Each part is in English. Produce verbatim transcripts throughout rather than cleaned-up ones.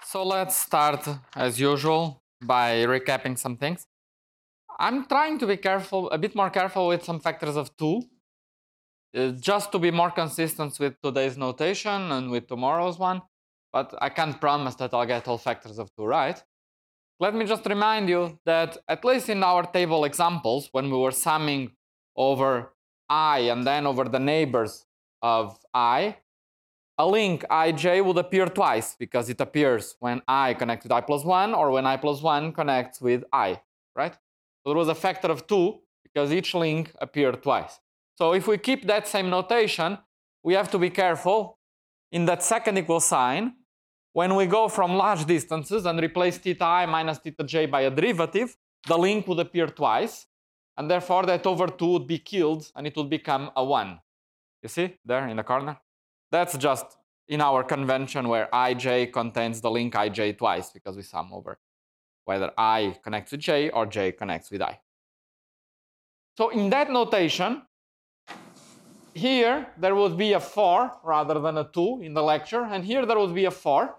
So let's start, as usual, by recapping some things. I'm trying to be careful, a bit more careful with some factors of two, uh, just to be more consistent with today's notation and with tomorrow's one, but I can't promise that I'll get all factors of two right. Let me just remind you that at least in our table examples, when we were summing over I and then over the neighbors of I, a link ij would appear twice because it appears when I connects with I plus one or when I plus one connects with I, right? So there was a factor of two because each link appeared twice. So if we keep that same notation, we have to be careful in that second equal sign. When we go from large distances and replace theta I minus theta j by a derivative, the link would appear twice, and therefore that over two would be killed and it would become a one. You see there in the corner? That's just in our convention where ij contains the link ij twice because we sum over whether I connects with j or j connects with I. So in that notation, here there would be a four rather than a two in the lecture, and here there would be a four.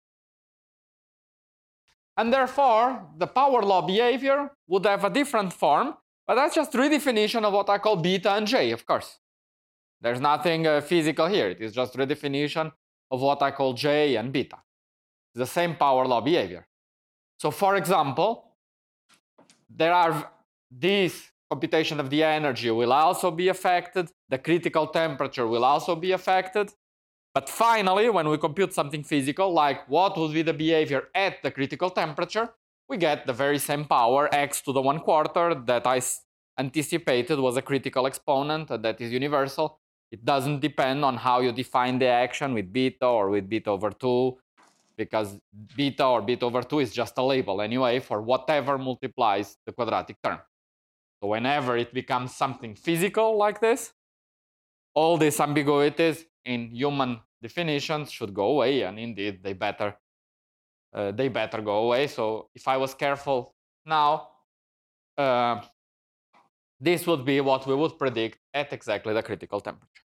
And therefore, the power law behavior would have a different form, but that's just redefinition of what I call beta and j, of course. There's nothing uh, physical here. It is just redefinition of what I call j and beta. It's the same power law behavior. So for example, there are this computation of the energy will also be affected. The critical temperature will also be affected. But finally, when we compute something physical, like what would be the behavior at the critical temperature, we get the very same power, x to the one quarter, that I anticipated was a critical exponent, and that is universal. It doesn't depend on how you define the action with beta or with beta over two, because beta or beta over two is just a label anyway for whatever multiplies the quadratic term. So whenever it becomes something physical like this, all these ambiguities in human definitions should go away, and indeed they better uh, they better go away. So if I was careful now, uh, this would be what we would predict at exactly the critical temperature.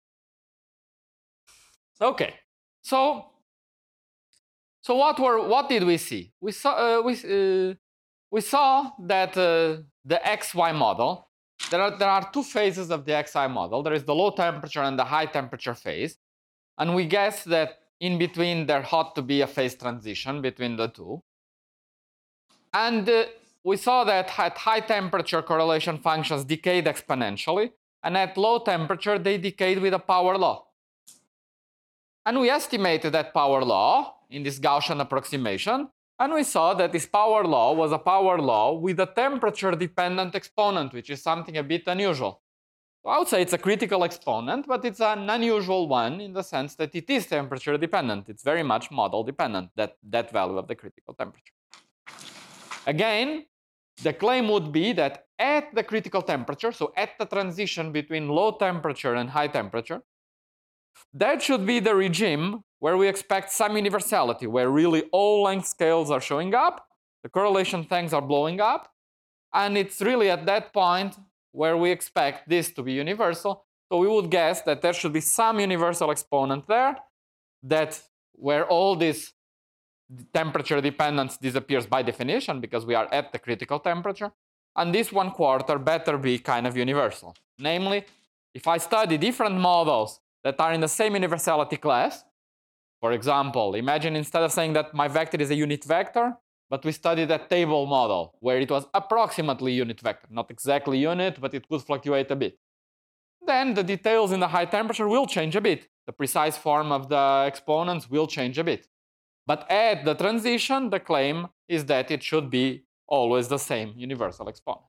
Okay, so so what were what did we see? We saw uh, we uh, we saw that uh, the X Y model. There are there are two phases of the X Y model. There is the low temperature and the high temperature phase, and we guess that in between there ought to be a phase transition between the two. And uh, we saw that at high temperature correlation functions decayed exponentially, and at low temperature they decayed with a power law. And we estimated that power law in this Gaussian approximation, and we saw that this power law was a power law with a temperature-dependent exponent, which is something a bit unusual. So I would say it's a critical exponent, but it's an unusual one in the sense that it is temperature-dependent. It's very much model-dependent, that, that value of the critical temperature. Again, the claim would be that at the critical temperature, so at the transition between low temperature and high temperature, that should be the regime where we expect some universality, where really all length scales are showing up, the correlation things are blowing up, and it's really at that point where we expect this to be universal. So we would guess that there should be some universal exponent there, that where all this temperature dependence disappears by definition because we are at the critical temperature, and this one quarter better be kind of universal. Namely, if I study different models that are in the same universality class, for example, imagine instead of saying that my vector is a unit vector, but we studied that table model where it was approximately unit vector, not exactly unit, but it could fluctuate a bit. Then the details in the high temperature will change a bit. The precise form of the exponents will change a bit. But at the transition, the claim is that it should be always the same universal exponent.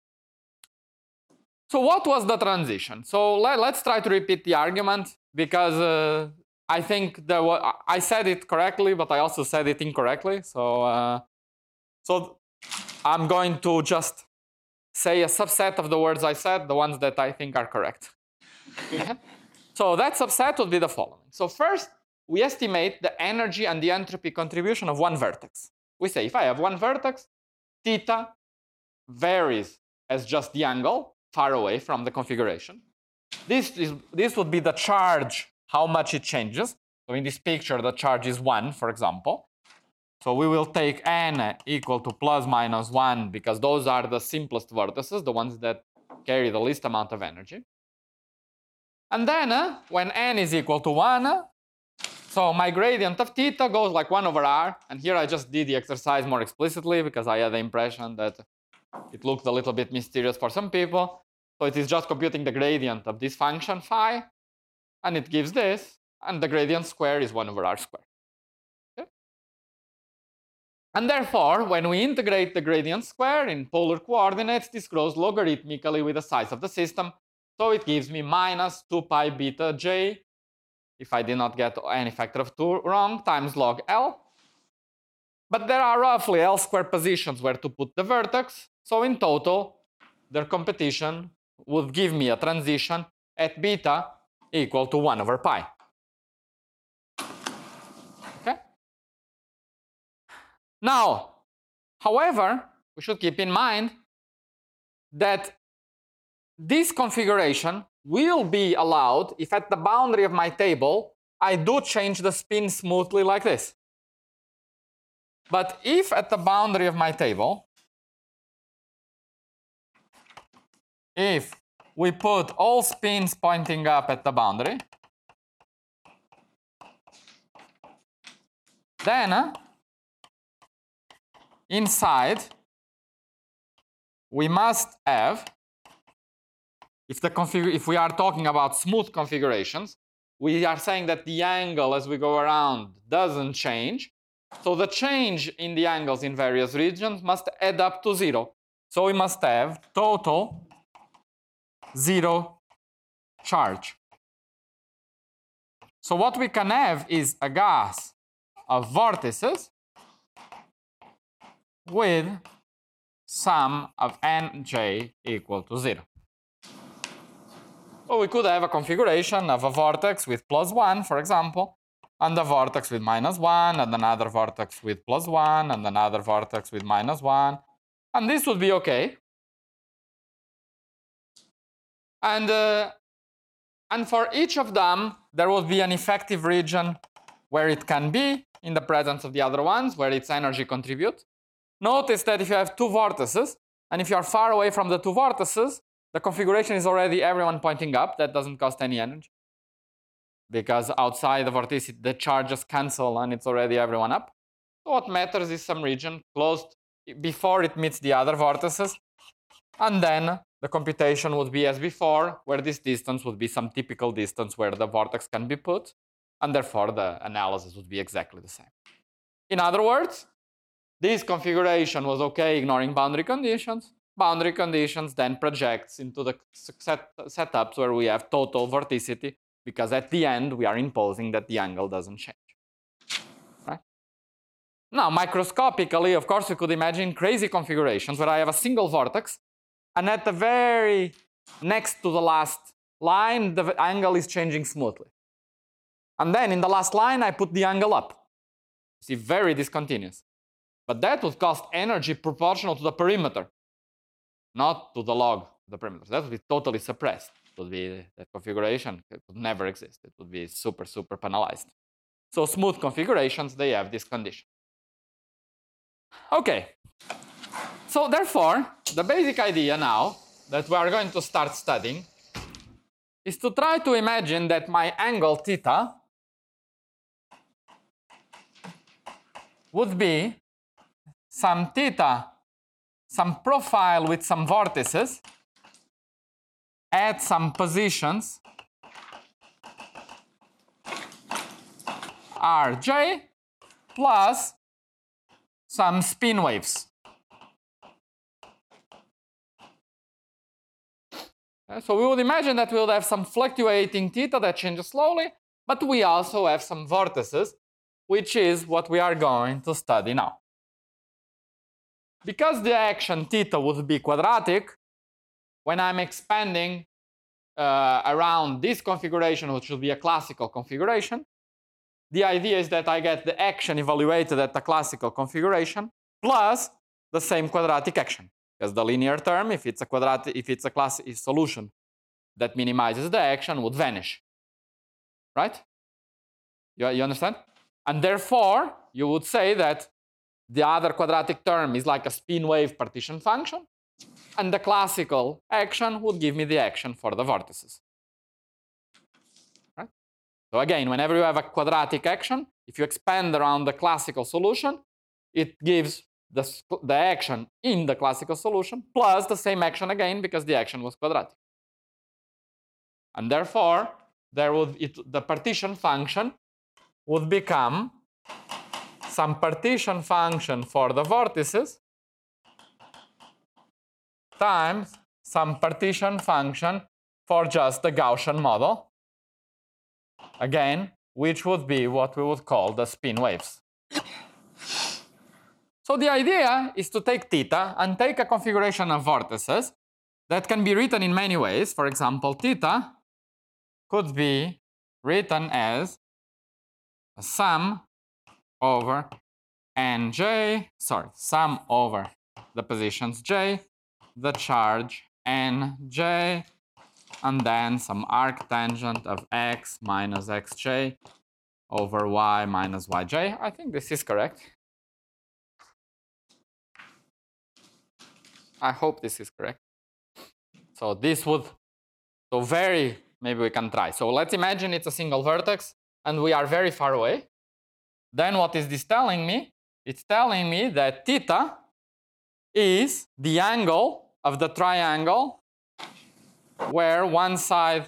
So what was the transition? So let, let's try to repeat the argument, because uh, I think there was, I said it correctly, but I also said it incorrectly. So, uh, so I'm going to just say a subset of the words I said, the ones that I think are correct. So that subset would be the following. So first, we estimate the energy and the entropy contribution of one vertex. We say if I have one vertex, theta varies as just the angle far away from the configuration. This, is, this would be the charge, how much it changes. So in this picture, the charge is one, for example. So we will take n equal to plus minus one because those are the simplest vertices, the ones that carry the least amount of energy. And then uh, when n is equal to one, uh, so my gradient of theta goes like one over r. And here I just did the exercise more explicitly because I had the impression that it looked a little bit mysterious for some people. So it is just computing the gradient of this function phi, and it gives this, and the gradient square is one over r squared. Okay? And therefore, when we integrate the gradient square in polar coordinates, this grows logarithmically with the size of the system. So it gives me minus two pi beta j, if I did not get any factor of two wrong, times log L. But there are roughly L squared positions where to put the vertex. So in total, their competition would give me a transition at beta equal to one over pi. Okay? Now, however, we should keep in mind that this configuration will be allowed if at the boundary of my table I do change the spin smoothly like this. But if at the boundary of my table, if we put all spins pointing up at the boundary, then uh, inside we must have, if the config if we are talking about smooth configurations, we are saying that the angle as we go around doesn't change. So the change in the angles in various regions must add up to zero. So we must have total zero charge. So what we can have is a gas of vortices with sum of nj equal to zero. Or we could have a configuration of a vortex with plus one, for example, and a vortex with minus one, and another vortex with plus one, and another vortex with minus one. And this would be okay. And, uh, and for each of them, there would be an effective region where it can be in the presence of the other ones, where its energy contributes. Notice that if you have two vortices, and if you are far away from the two vortices, the configuration is already everyone pointing up. That doesn't cost any energy. Because outside the vorticity, the charges cancel and it's already everyone up. So what matters is some region closed before it meets the other vortices. And then the computation would be as before, where this distance would be some typical distance where the vortex can be put. And therefore, the analysis would be exactly the same. In other words, this configuration was okay ignoring boundary conditions. Boundary conditions then projects into the set setups where we have total vorticity, because at the end we are imposing that the angle doesn't change. Right? Now, microscopically, of course, we could imagine crazy configurations where I have a single vortex, and at the very next to the last line, the angle is changing smoothly. And then in the last line, I put the angle up. See, very discontinuous. But that would cost energy proportional to the perimeter, not to the log of the perimeter. That would be totally suppressed. It would be that configuration. It would never exist. It would be super, super penalized. So smooth configurations, they have this condition. Okay. So therefore, the basic idea now that we are going to start studying is to try to imagine that my angle theta would be some theta, some profile with some vortices at some positions Rj plus some spin waves. So we would imagine that we would have some fluctuating theta that changes slowly, but we also have some vortices, which is what we are going to study now. Because the action theta would be quadratic, when I'm expanding uh, around this configuration, which will be a classical configuration, the idea is that I get the action evaluated at the classical configuration plus the same quadratic action. Because the linear term, if it's a quadratic, if it's a class solution that minimizes the action, would vanish. Right? You, you understand? And therefore, you would say that the other quadratic term is like a spin wave partition function, and the classical action would give me the action for the vortices. Right? So again, whenever you have a quadratic action, if you expand around the classical solution, it gives the, the action in the classical solution plus the same action again because the action was quadratic. And therefore, there would it, the partition function would become some partition function for the vortices times some partition function for just the Gaussian model, again, which would be what we would call the spin waves. So the idea is to take theta and take a configuration of vortices that can be written in many ways. For example, theta could be written as a sum over nj, sorry, sum over the positions j, the charge nj, and then some arctangent of x minus xj over y minus yj. I think this is correct. I hope this is correct. So this would, so very, maybe we can try. So let's imagine it's a single vertex and we are very far away. Then what is this telling me? It's telling me that theta is the angle of the triangle where one side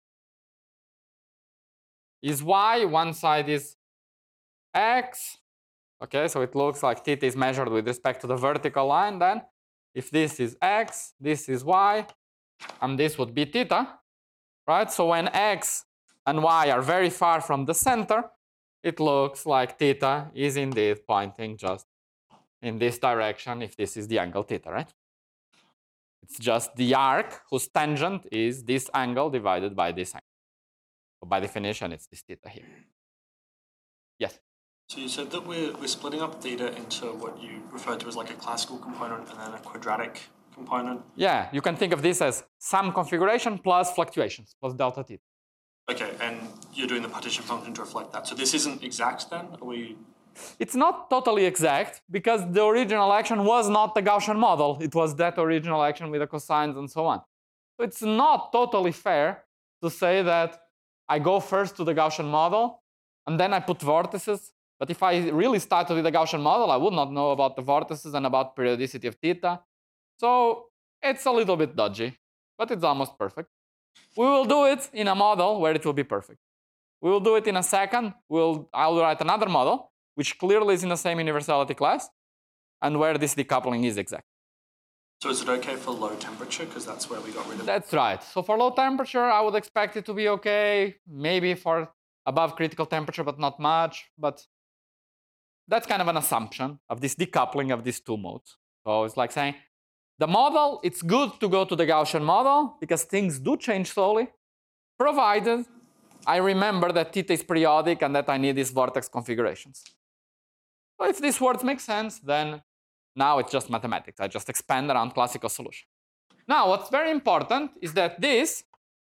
is y, one side is x. Okay, so it looks like theta is measured with respect to the vertical line then. If this is x, this is y, and this would be theta, right? So when x and y are very far from the center, it looks like theta is indeed pointing just in this direction if this is the angle theta, right? It's just the arc whose tangent is this angle divided by this angle. So by definition, it's this theta here. Yes? So you said that we're, we're splitting up theta into what you referred to as like a classical component and then a quadratic component. Yeah, you can think of this as some configuration plus fluctuations, plus delta theta. Okay, and you're doing the partition function to reflect that. So this isn't exact then? Are we... It's not totally exact because the original action was not the Gaussian model. It was that original action with the cosines and so on. So it's not totally fair to say that I go first to the Gaussian model and then I put vortices. But if I really started with the Gaussian model, I would not know about the vortices and about periodicity of theta. So it's a little bit dodgy, but it's almost perfect. We will do it in a model where it will be perfect. We will do it in a second. We'll, I'll write another model, which clearly is in the same universality class, and where this decoupling is exact. So is it okay for low temperature? Because that's where we got rid of it. That's right. So for low temperature, I would expect it to be okay. Maybe for above critical temperature, but not much. But that's kind of an assumption of this decoupling of these two modes. So it's like saying, the model, it's good to go to the Gaussian model because things do change slowly, provided I remember that theta is periodic and that I need these vortex configurations. So if these words make sense, then now it's just mathematics. I just expand around classical solution. Now, what's very important is that this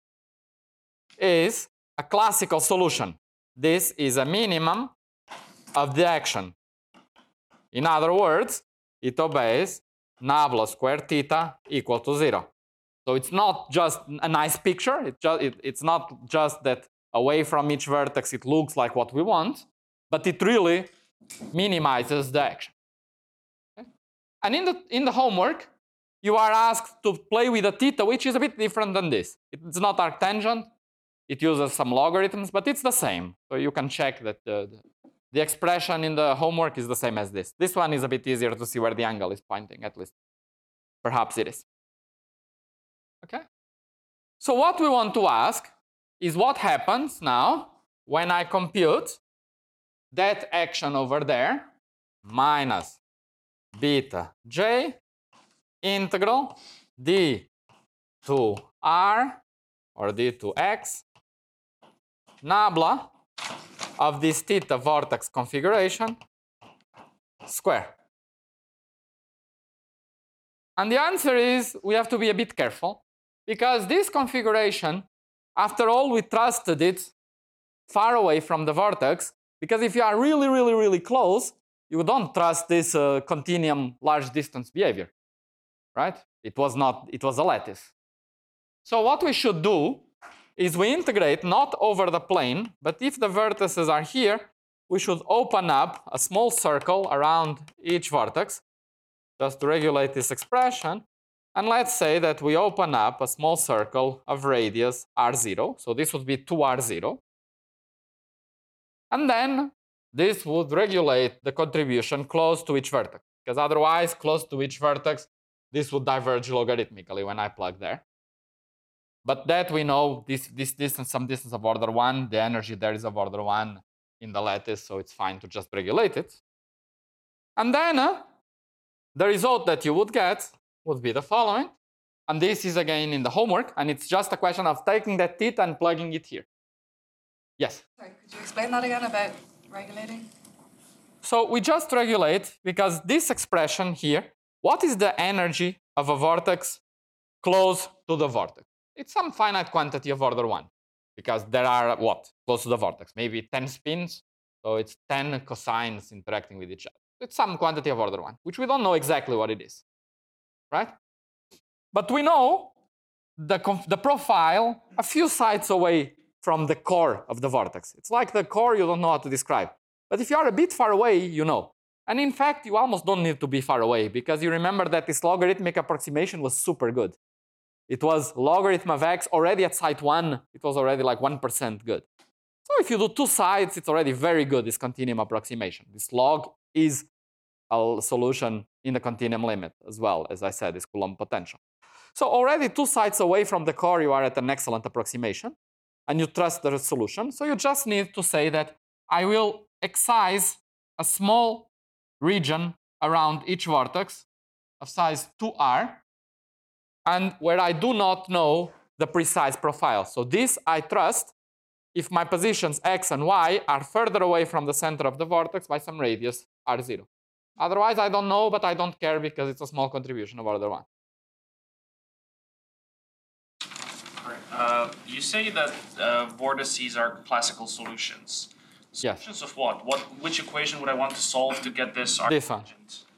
is a classical solution. This is a minimum of the action. In other words, it obeys nabla squared theta equal to zero. So it's not just a nice picture. It just, it, it's not just that away from each vertex it looks like what we want, but it really minimizes the action. Okay? And in the, in the homework, you are asked to play with a theta, which is a bit different than this. It's not arctangent. It uses some logarithms, but it's the same. So you can check that the, the, the expression in the homework is the same as this. This one is a bit easier to see where the angle is pointing, at least. Perhaps it is. Okay? So what we want to ask is what happens now when I compute that action over there minus beta j integral d to r or d to x nabla of this theta vortex configuration square. And the answer is we have to be a bit careful because this configuration, after all, we trusted it far away from the vortex, because if you are really, really, really close, you don't trust this uh, continuum large distance behavior, right? It was not, it was a lattice. So what we should do is we integrate not over the plane, but if the vertices are here, we should open up a small circle around each vertex just to regulate this expression. And let's say that we open up a small circle of radius r zero. So this would be two r zero. And then this would regulate the contribution close to each vertex, because otherwise, close to each vertex, this would diverge logarithmically when I plug there. But that we know, this, this distance, some distance of order one, the energy there is of order one in the lattice, so it's fine to just regulate it. And then uh, the result that you would get would be the following. And this is again in the homework, and it's just a question of taking that theta and plugging it here. Yes? Sorry, could you explain that again about regulating? So we just regulate, because this expression here, what is the energy of a vortex close to the vortex? It's some finite quantity of order one, because there are what? Close to the vortex, maybe ten spins, so it's ten cosines interacting with each other. It's some quantity of order one, which we don't know exactly what it is, right? But we know the, the profile a few sites away from the core of the vortex. It's like the core you don't know how to describe. But if you are a bit far away, you know. And in fact, you almost don't need to be far away, because you remember that this logarithmic approximation was super good. It was logarithm of x already at site one, it was already like one percent good. So if you do two sites, it's already very good, this continuum approximation. This log is a solution in the continuum limit as well, as I said, this Coulomb potential. So already two sites away from the core, you are at an excellent approximation, and you trust the solution. So you just need to say that I will excise a small region around each vortex of size two r, and where I do not know the precise profile. So this I trust if my positions x and y are further away from the center of the vortex by some radius r zero. Otherwise, I don't know, but I don't care because it's a small contribution of order one. All right. Uh, you say that uh, vortices are classical solutions. Yes. Solutions of what? What? Which equation would I want to solve to get this? This one.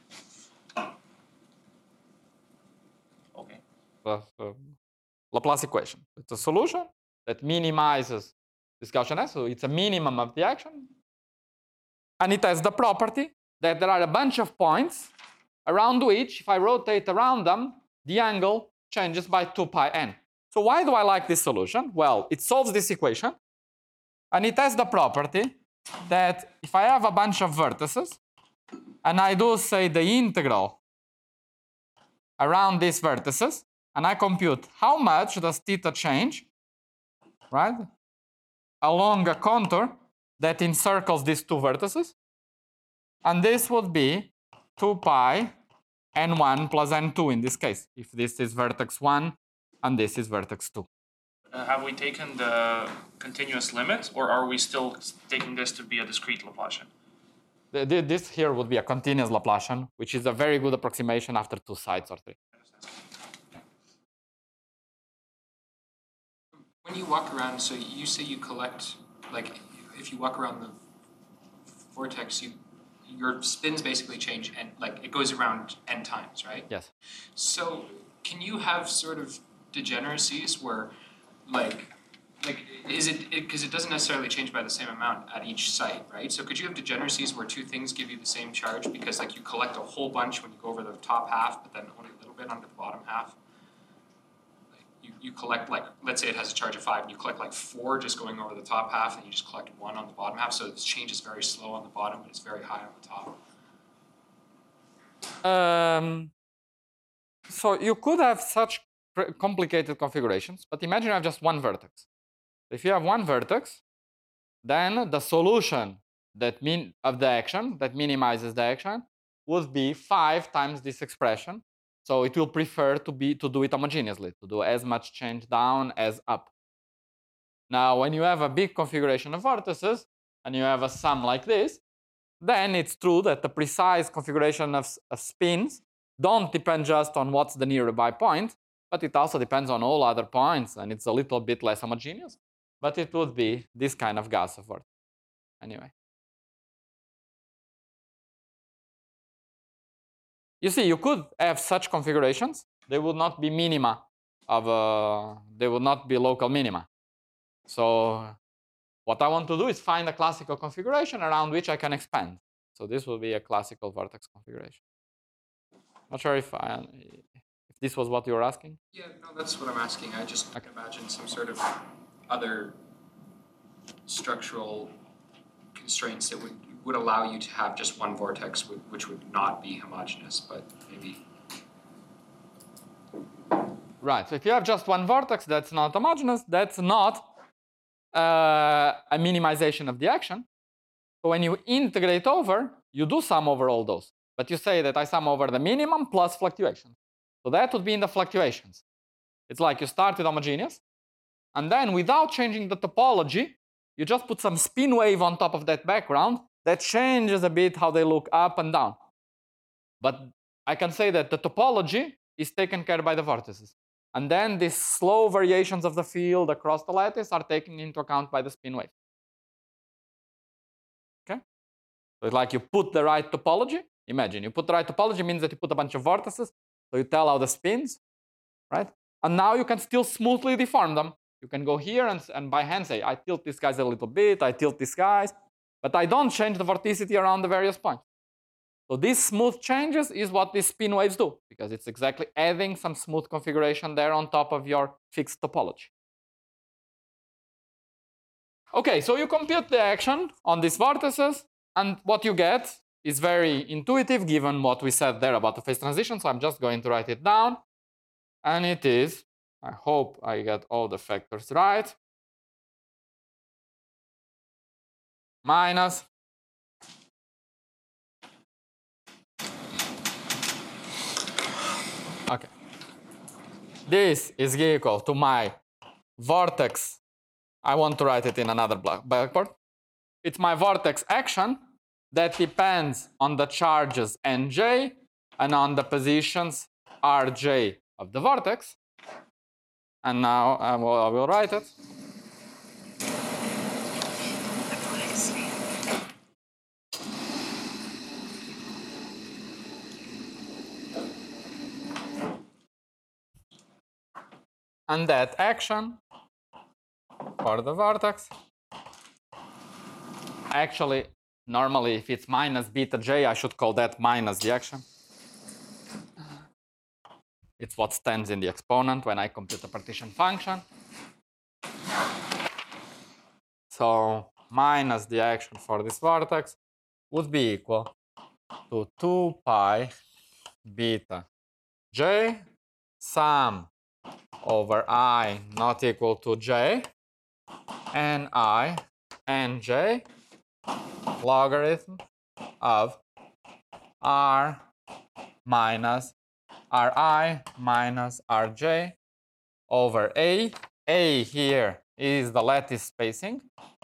Okay. The uh, Laplace equation. It's a solution that minimizes this Gaussian S, so it's a minimum of the action. And it has the property that there are a bunch of points around which, if I rotate around them, the angle changes by two pi n. So why do I like this solution? Well, it solves this equation, and it has the property that if I have a bunch of vertices, and I do, say, the integral around these vertices, and I compute how much does theta change, right, along a contour that encircles these two vertices, and this would be two pi n one plus n two in this case, if this is vertex one and this is vertex two. Uh, have we taken the continuous limit, or are we still taking this to be a discrete Laplacian? The, the, this here would be a continuous Laplacian, which is a very good approximation after two sites or three. When you walk around, so you say you collect, like, if you walk around the vortex, you your spins basically change, and like it goes around n times, right? Yes. So can you have sort of degeneracies where, like, like is it because it, it doesn't necessarily change by the same amount at each site, right? So could you have degeneracies where two things give you the same charge because, like, you collect a whole bunch when you go over the top half, but then only a little bit under the bottom half? You, you collect, like, let's say it has a charge of five, and you collect like four just going over the top half, and you just collect one on the bottom half, so the change is very slow on the bottom, but it's very high on the top. Um, so you could have such complicated configurations, but imagine you have just one vertex. If you have one vertex, then the solution that mean of the action that minimizes the action would be five times this expression. So it will prefer to be to do it homogeneously, to do as much change down as up. Now, when you have a big configuration of vortices and you have a sum like this, then it's true that the precise configuration of, of spins don't depend just on what's the nearby point, but it also depends on all other points, and it's a little bit less homogeneous. But it would be this kind of Gaussian vortex anyway. you see, you could have such configurations. They would not be minima of, uh, they would not be local minima. So what I want to do is find a classical configuration around which I can expand. So this will be a classical vertex configuration. Not sure if, I, if this was what you were asking. Yeah, no, that's what I'm asking. I just Okay. imagine some sort of other structural constraints that would would allow you to have just one vortex, which would not be homogeneous, but maybe. Right. So if you have just one vortex that's not homogeneous, that's not uh, a minimization of the action. So when you integrate over, you do sum over all those. But you say that I sum over the minimum plus fluctuation. So that would be in the fluctuations. It's like you start with homogeneous, and then without changing the topology, you just put some spin wave on top of that background that changes a bit how they look up and down. But I can say that the topology is taken care by the vortices. And then these slow variations of the field across the lattice are taken into account by the spin wave. Okay? So it's like you put the right topology. Imagine you put the right topology means that you put a bunch of vortices. So you tell how the spins, right? And now you can still smoothly deform them. You can go here and, and by hand say, I tilt these guys a little bit, I tilt these guys, but I don't change the vorticity around the various points. So these smooth changes is what these spin waves do, because it's exactly adding some smooth configuration there on top of your fixed topology. Okay, so you compute the action on these vortices, and what you get is very intuitive given what we said there about the phase transition, so I'm just going to write it down. And it is, I hope I get all the factors right, minus okay. This is equal to my vortex. I want to write it in another blackboard. It's my vortex action that depends on the charges nj and on the positions rj of the vortex. And now I will, I will write it. And that action for the vortex, actually, normally if it's minus beta j, I should call that minus the action. It's what stands in the exponent when I compute the partition function. So minus the action for this vortex would be equal to two pi beta j sum over I not equal to j and I and j logarithm of r minus Ri minus Rj over A. A here is the lattice spacing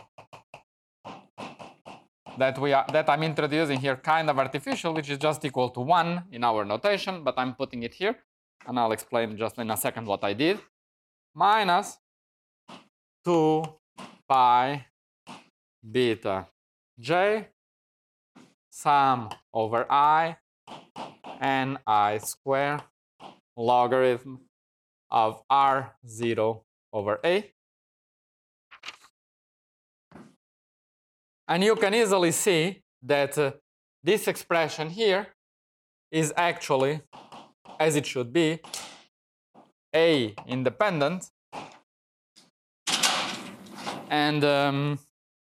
that we are that I'm introducing here, kind of artificial, which is just equal to one in our notation, but I'm putting it here, and I'll explain just in a second what I did. Minus two pi beta j sum over I and I square logarithm of R zero over A. And you can easily see that uh, this expression here is actually, as it should be, A independent. And um,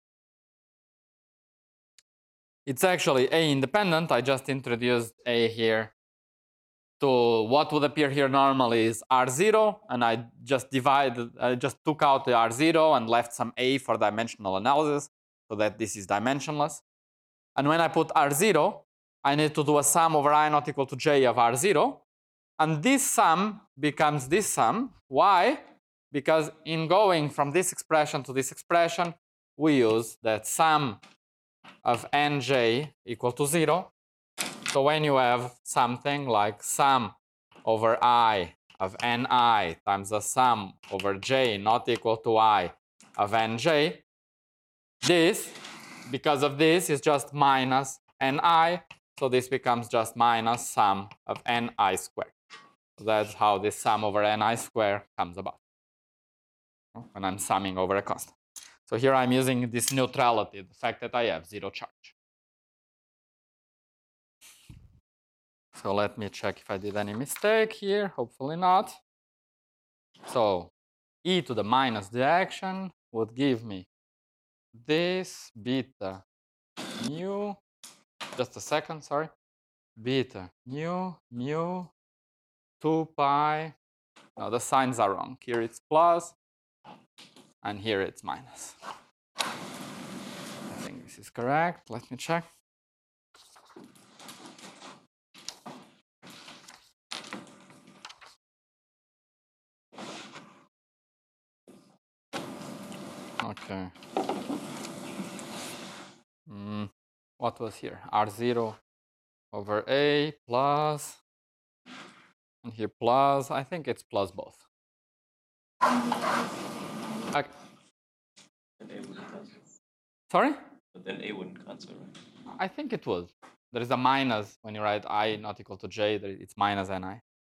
it's actually A independent. I just introduced A here to what would appear here normally is R zero, and I just divided, I just took out the R zero and left some A for dimensional analysis so that this is dimensionless. And when I put R zero, I need to do a sum over I not equal to J of R zero. And this sum becomes this sum. Why? Because in going from this expression to this expression, we use that sum of nj equal to zero. So when you have something like sum over I of ni times the sum over j not equal to I of nj, this, because of this, is just minus ni. So this becomes just minus sum of ni squared. So that's how this sum over ni squared comes about when I'm summing over a constant. So here I'm using this neutrality, the fact that I have zero charge. So let me check if I did any mistake here. Hopefully not. So e to the minus the action would give me this beta mu, just a second, sorry, beta mu mu two pi. No, the signs are wrong. Here it's plus, and here it's minus. I think this is correct. Let me check. Okay. Mm, what was here? R zero over A plus, and here plus, I think it's plus both. Okay. Sorry? But then A wouldn't cancel, right? I think it would. There is a minus when you write I not equal to J, it's minus Ni.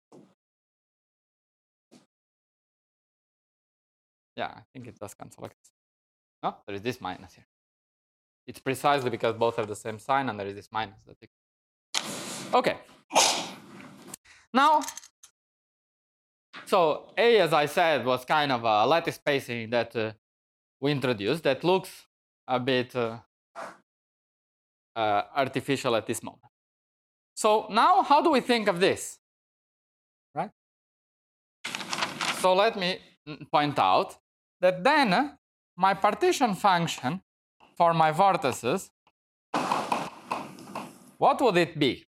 Yeah, I think it does cancel like this. No, there is this minus here. It's precisely because both have the same sign and there is this minus. That it... Okay. Now, so A, as I said, was kind of a lattice spacing that uh, we introduced that looks a bit uh, uh, artificial at this moment. So now, how do we think of this? Right? So let me point out that then uh, my partition function for my vortices, what would it be?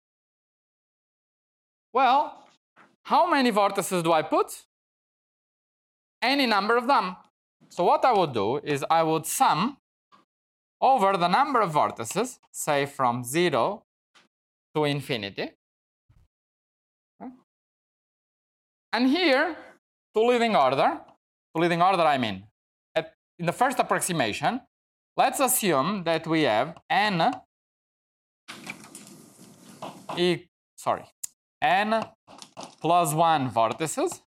Well, how many vortices do I put? Any number of them. So what I would do is I would sum over the number of vortices, say from zero to infinity. And here, to leading order, to leading order I mean, at, in the first approximation, let's assume that we have n, e, sorry, n plus one vortices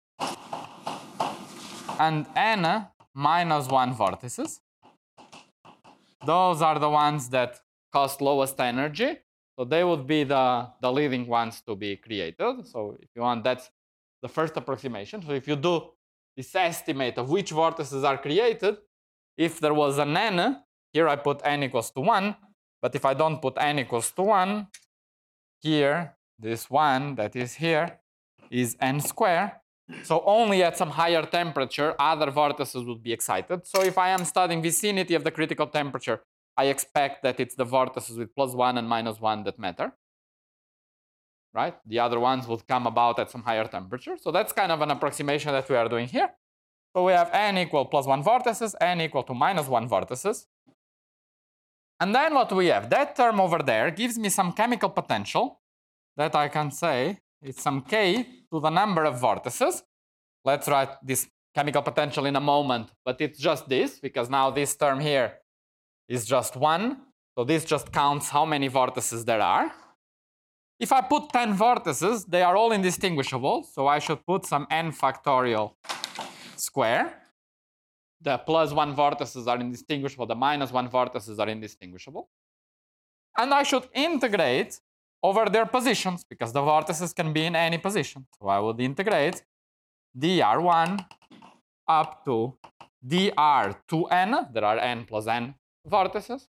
and n minus one vortices. Those are the ones that cost lowest energy. So they would be the, the leading ones to be created. So if you want, that's the first approximation. So if you do this estimate of which vortices are created, if there was an n, here I put n equals to one. But if I don't put n equals to one, here, this one that is here is n squared. So only at some higher temperature, other vortices would be excited. So if I am studying vicinity of the critical temperature, I expect that it's the vortices with plus one and minus one that matter. Right? The other ones would come about at some higher temperature. So that's kind of an approximation that we are doing here. So we have n equal plus one vortices, n equal to minus one vortices. And then what we have, that term over there gives me some chemical potential that I can say it's some k to the number of vortices. Let's write this chemical potential in a moment, but it's just this, because now this term here is just one. So this just counts how many vortices there are. If I put ten vortices, they are all indistinguishable. So I should put some n factorial square. The plus one vortices are indistinguishable. The minus one vortices are indistinguishable. And I should integrate over their positions, because the vortices can be in any position. So I would integrate d r one up to d r two n. There are n plus n vortices.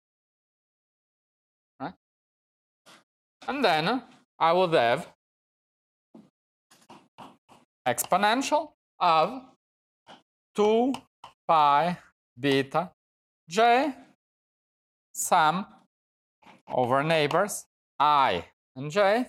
Right? And then I would have exponential of two pi beta j sum over neighbors I and j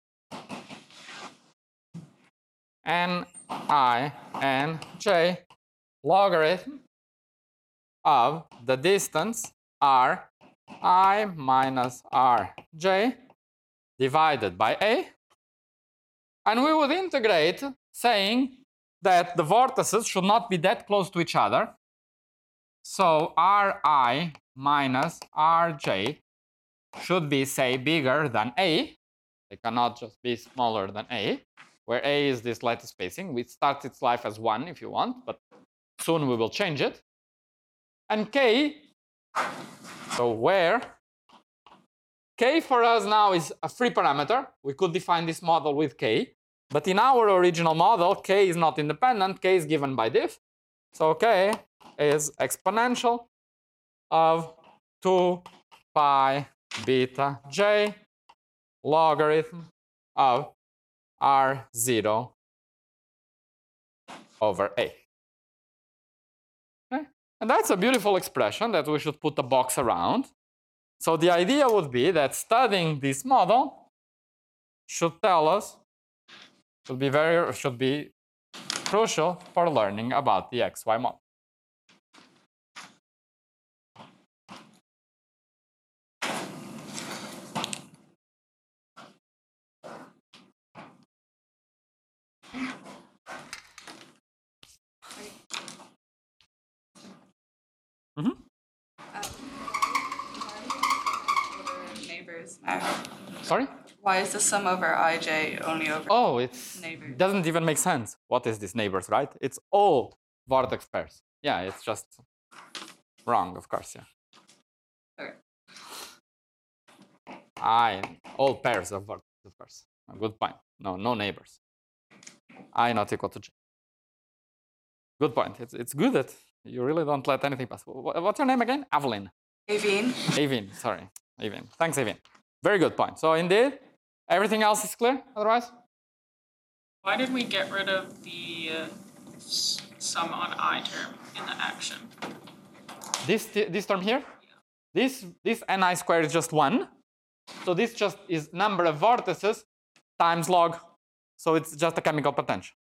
and I and j logarithm of the distance r I minus r j divided by a. And we would integrate saying that the vortices should not be that close to each other. So Ri minus Rj should be, say, bigger than A. They cannot just be smaller than A, where A is this lattice spacing. We start its life as one if you want, but soon we will change it. And K, so where K for us now is a free parameter. We could define this model with K, but in our original model, K is not independent. K is given by diff. So K is exponential of two pi beta j logarithm of R zero over A. Okay? And that's a beautiful expression that we should put a box around. So the idea would be that studying this model should tell us, should be very, should be crucial for learning about the X Y model. Mm-hmm. Neighbors now. Sorry? Why is the sum over ij only over Oh, it's, neighbors? it doesn't even make sense. What is this neighbors, right? It's all vortex pairs. Yeah, it's just wrong, of course, yeah. Okay. I, all pairs of vortex, of course. A good point. No, no neighbors. I not equal to j. Good point. It's, it's good that you really don't let anything pass. What's your name again? Avelin. Avine. Avin, sorry. Avin. Thanks, Avin. Very good point. So indeed, everything else is clear otherwise? Why did we get rid of the uh, s- sum on I term in the action? This, this term here? This, this ni squared is just one. So this just is number of vortices times log. So it's just a chemical potential.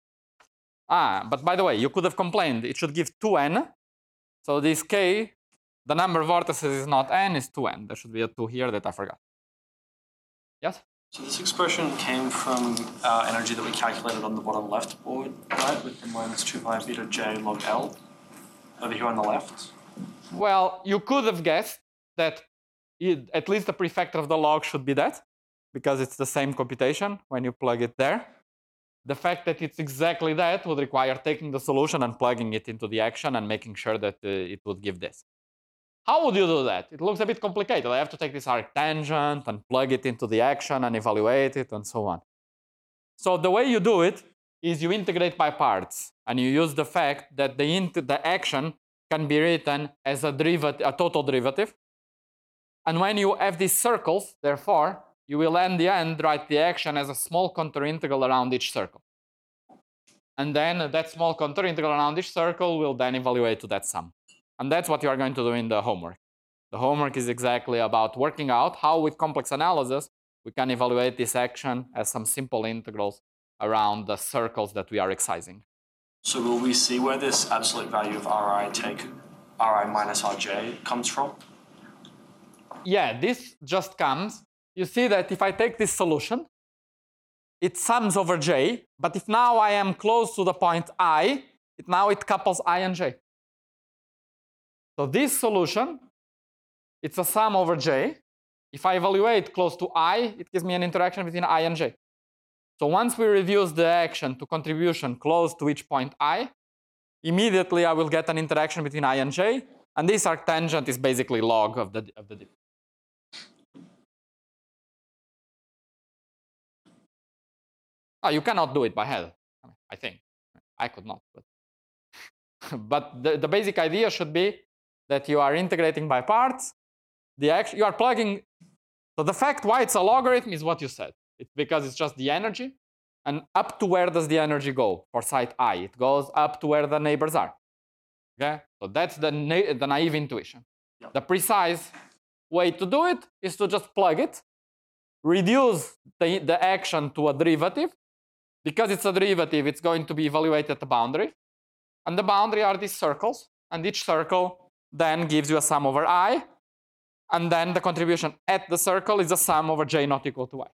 Ah, but by the way, you could have complained it should give two n. So this k, the number of vortices is not n, it's two n. There should be a two here that I forgot. Yes? So this expression came from uh, energy that we calculated on the bottom left board, right, with the minus two pi beta j log L over here on the left. Well, you could have guessed that it, at least the prefactor of the log should be that, because it's the same computation when you plug it there. The fact that it's exactly that would require taking the solution and plugging it into the action and making sure that uh, it would give this. How would you do that? It looks a bit complicated. I have to take this arctangent and plug it into the action and evaluate it and so on. So the way you do it is you integrate by parts and you use the fact that the, int the action can be written as a, derivative, a total derivative. And when you have these circles, therefore, you will in the end write the action as a small contour integral around each circle. And then that small contour integral around each circle will then evaluate to that sum. And that's what you are going to do in the homework. The homework is exactly about working out how with complex analysis we can evaluate this action as some simple integrals around the circles that we are excising. So will we see where this absolute value of Ri take Ri minus Rj comes from? Yeah, this just comes. You see that if I take this solution, it sums over j, but if now I am close to the point I, it now it couples I and j. So this solution, it's a sum over j. If I evaluate close to I, it gives me an interaction between I and j. So once we reduce the action to contribution close to each point I, immediately I will get an interaction between I and j, and this arctangent is basically log of the of the dip. Oh, you cannot do it by head, I think. I could not. But, but the, the basic idea should be that you are integrating by parts. The action, you are plugging. So the fact why it's a logarithm is what you said. It's because it's just the energy. And up to where does the energy go for site I? It goes up to where the neighbors are. Okay? So that's the, na the naive intuition. Yep. The precise way to do it is to just plug it, reduce the, the action to a derivative. Because it's a derivative, it's going to be evaluated at the boundary. And the boundary are these circles. And each circle then gives you a sum over I. And then the contribution at the circle is a sum over j not equal to I.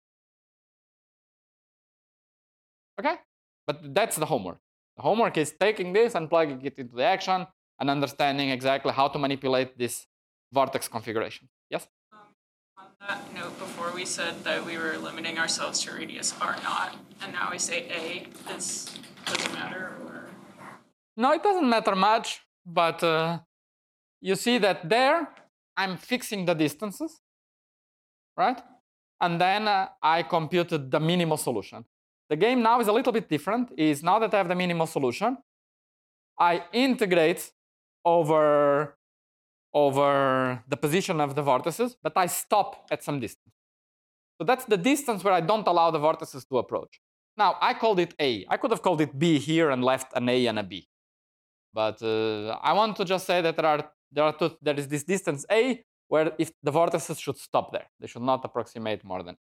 Okay? But that's the homework. The homework is taking this and plugging it into the action and understanding exactly how to manipulate this vortex configuration. Yes? Um, on That note before we said that we were limiting ourselves to radius r naught, and now we say a. This doesn't matter, or No, it doesn't matter much, but uh, you see that there I'm fixing the distances, right? And then uh, I computed the minimal solution. The game now is a little bit different. Is now that I have the minimal solution, I integrate over, over the position of the vortices, but I stop at some distance. So that's the distance where I don't allow the vortices to approach. Now, I called it A. I could have called it B here and left an A and a B. But uh, I want to just say that there are, there, are two, there is this distance A where if the vortices should stop there. They should not approximate more than.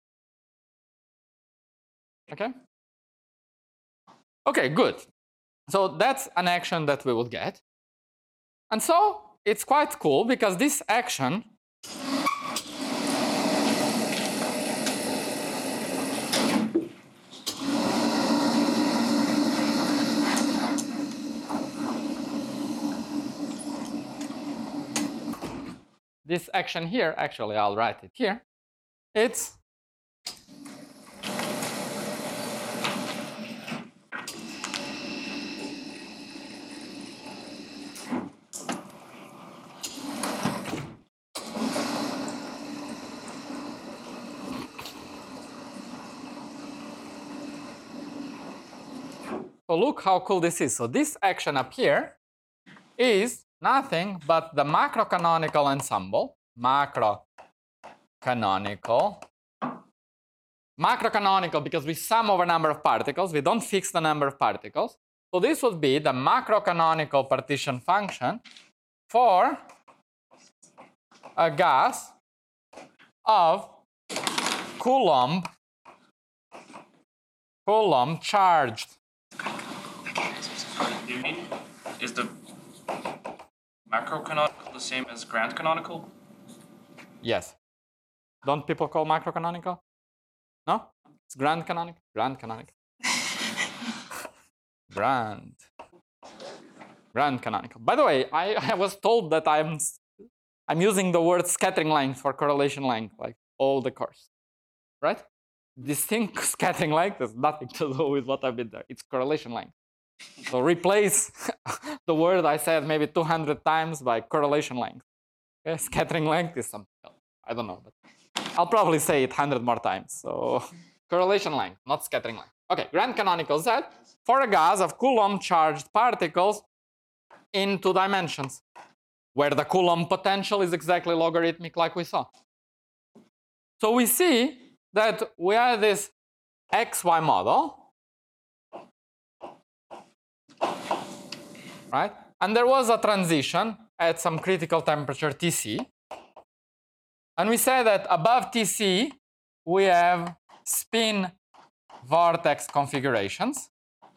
Okay? Okay, good. So that's an action that we would get. And so it's quite cool because this action this action here, actually I'll write it here, it's so look how cool this is. So this action up here is nothing but the macrocanonical ensemble, macrocanonical, macrocanonical because we sum over number of particles, we don't fix the number of particles. So this would be the macrocanonical partition function for a gas of Coulomb, Coulomb charged. Do you mean, is the macro canonical the same as grand canonical? Yes. Don't people call macro canonical? No? It's grand canonical. Grand canonical. Grand. Grand canonical. By the way, I, I was told that I'm I'm using the word scattering length for correlation length, like all the course. Right? This thing, scattering length, has nothing to do with what I've been there. It's correlation length. So replace the word I said maybe two hundred times by correlation length. Okay? Scattering length is something else. I don't know, but I'll probably say it one hundred more times. So correlation length, not scattering length. Okay, grand canonical Z for a gas of Coulomb charged particles in two dimensions, where the Coulomb potential is exactly logarithmic like we saw. So we see that we have this X Y model, right? And there was a transition at some critical temperature T C. And we say that above T C, we have spin vortex configurations.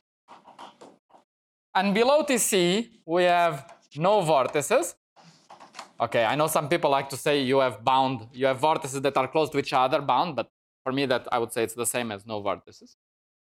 And below T C, we have no vortices. Okay, I know some people like to say you have bound, you have vortices that are close to each other, bound, but for me that I would say it's the same as no vortices.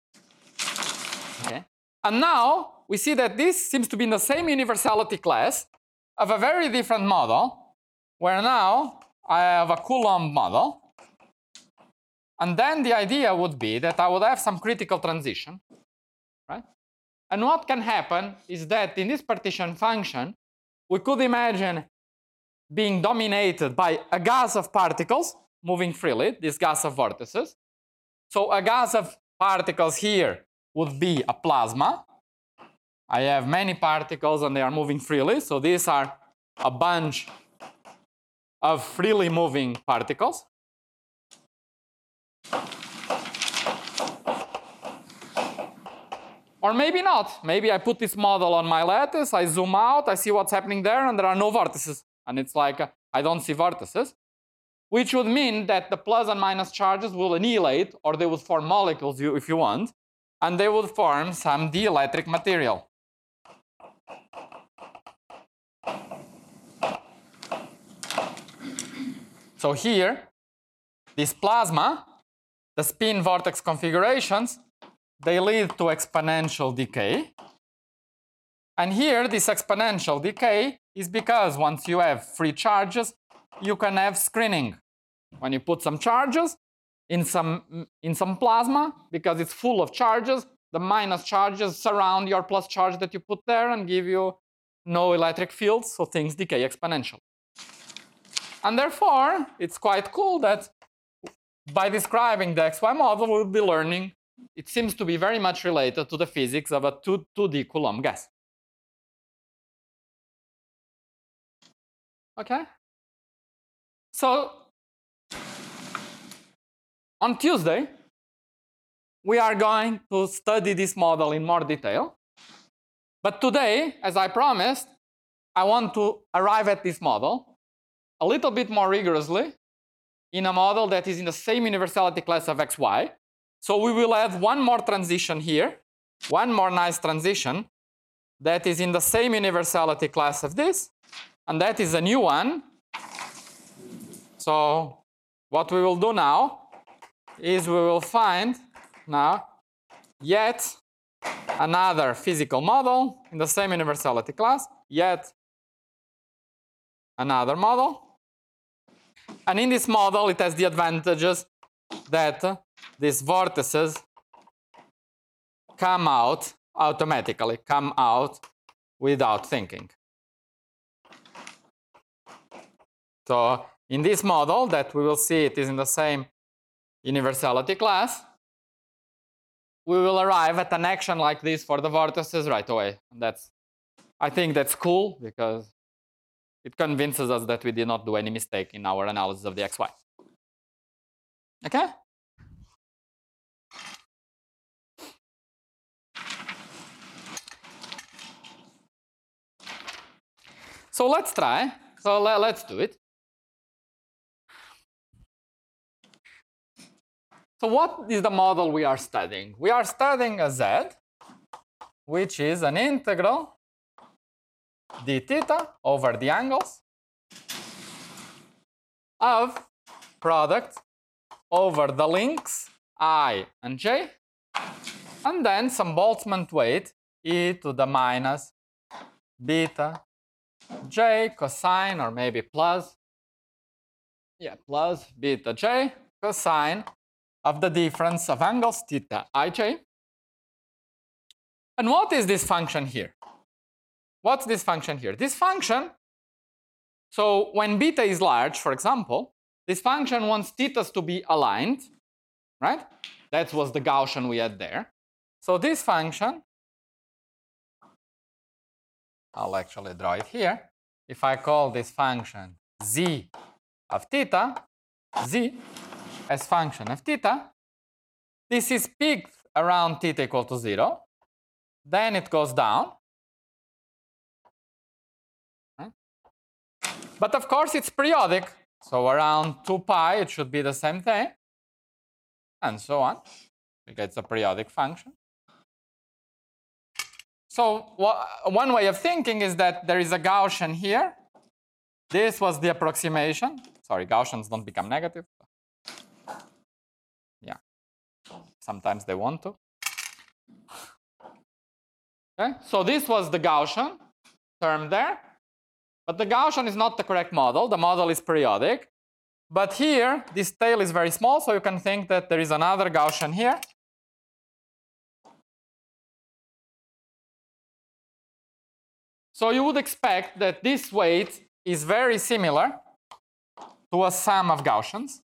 Okay. And now we see that this seems to be in the same universality class of a very different model, where now I have a Coulomb model. And then the idea would be that I would have some critical transition, right? And what can happen is that in this partition function, we could imagine being dominated by a gas of particles moving freely, this gas of vortices. So a gas of particles here would be a plasma. I have many particles and they are moving freely. So these are a bunch of freely moving particles. Or maybe not. Maybe I put this model on my lattice, I zoom out, I see what's happening there, and there are no vortices. And it's like, uh, I don't see vortices, which would mean that the plus and minus charges will annihilate, or they would form molecules if you want, and they would form some dielectric material. So here, this plasma, the spin vortex configurations, they lead to exponential decay. And here, this exponential decay is because once you have free charges, you can have screening. when you put some charges in some, in some plasma, because it's full of charges, the minus charges surround your plus charge that you put there and give you no electric field, so things decay exponentially. And therefore, it's quite cool that by describing the X Y model, we'll be learning, it seems to be very much related to the physics of a two, 2D Coulomb gas. Okay? So, on Tuesday, we are going to study this model in more detail. But today, as I promised, I want to arrive at this model a little bit more rigorously in a model that is in the same universality class of X Y. So we will add one more transition here, one more nice transition that is in the same universality class of this, and that is a new one. So what we will do now is we will find now yet another physical model in the same universality class, yet another model. And in this model, it has the advantages that these vortices come out automatically, come out without thinking. So in this model that we will see it is in the same universality class, we will arrive at an action like this for the vortices right away. And that's, I think that's cool because it convinces us that we did not do any mistake in our analysis of the X Y. Okay? So let's try. So le let's do it. So what is the model we are studying? We are studying a Z, which is an integral d theta over the angles of product over the links I and J, and then some Boltzmann weight e to the minus beta j cosine, or maybe plus, yeah, plus beta j cosine of the difference of angles theta ij. And what is this function here? What's this function here? This function, so when beta is large, for example, this function wants thetas to be aligned, right? That was the Gaussian we had there. So this function, I'll actually draw it here. If I call this function z of theta, z as function of theta, this is peaked around theta equal to zero. Then it goes down. Right? But of course it's periodic. So around two pi it should be the same thing. And so on. Because it's a periodic function. So one way of thinking is that there is a Gaussian here. This was the approximation. Sorry, Gaussians don't become negative. Yeah, sometimes they want to. Okay, so this was the Gaussian term there. But the Gaussian is not the correct model. The model is periodic. But here, this tail is very small, so you can think that there is another Gaussian here. So you would expect that this weight is very similar to a sum of Gaussians,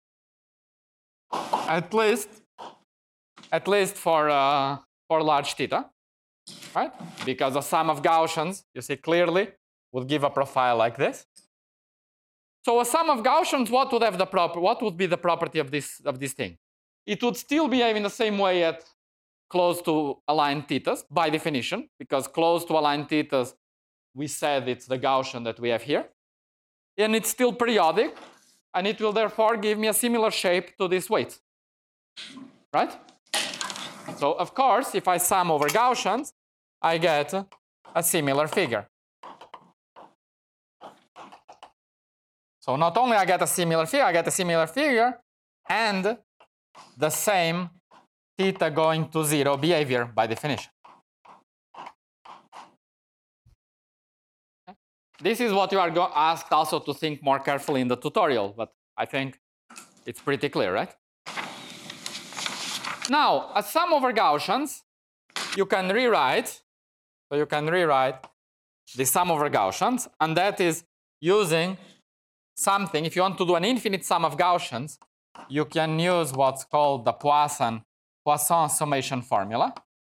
at least, at least for uh, for large theta, right? Because a sum of Gaussians, you see clearly, would give a profile like this. So a sum of Gaussians, what would have the proper? What would be the property of this of this thing? It would still behave in the same way at close to aligned thetas by definition, because close to aligned thetas, we said it's the Gaussian that we have here. And it's still periodic, and it will therefore give me a similar shape to this weight. Right? So of course, if I sum over Gaussians, I get a similar figure. So not only I get a similar figure, I get a similar figure and the same theta going to zero behavior by definition. This is what you are asked also to think more carefully in the tutorial, but I think It's pretty clear, right? Now, a sum over Gaussians, you can rewrite, so you can rewrite the sum over Gaussians, and that is using something. If you want to do an infinite sum of Gaussians, you can use what's called the Poisson, Poisson summation formula.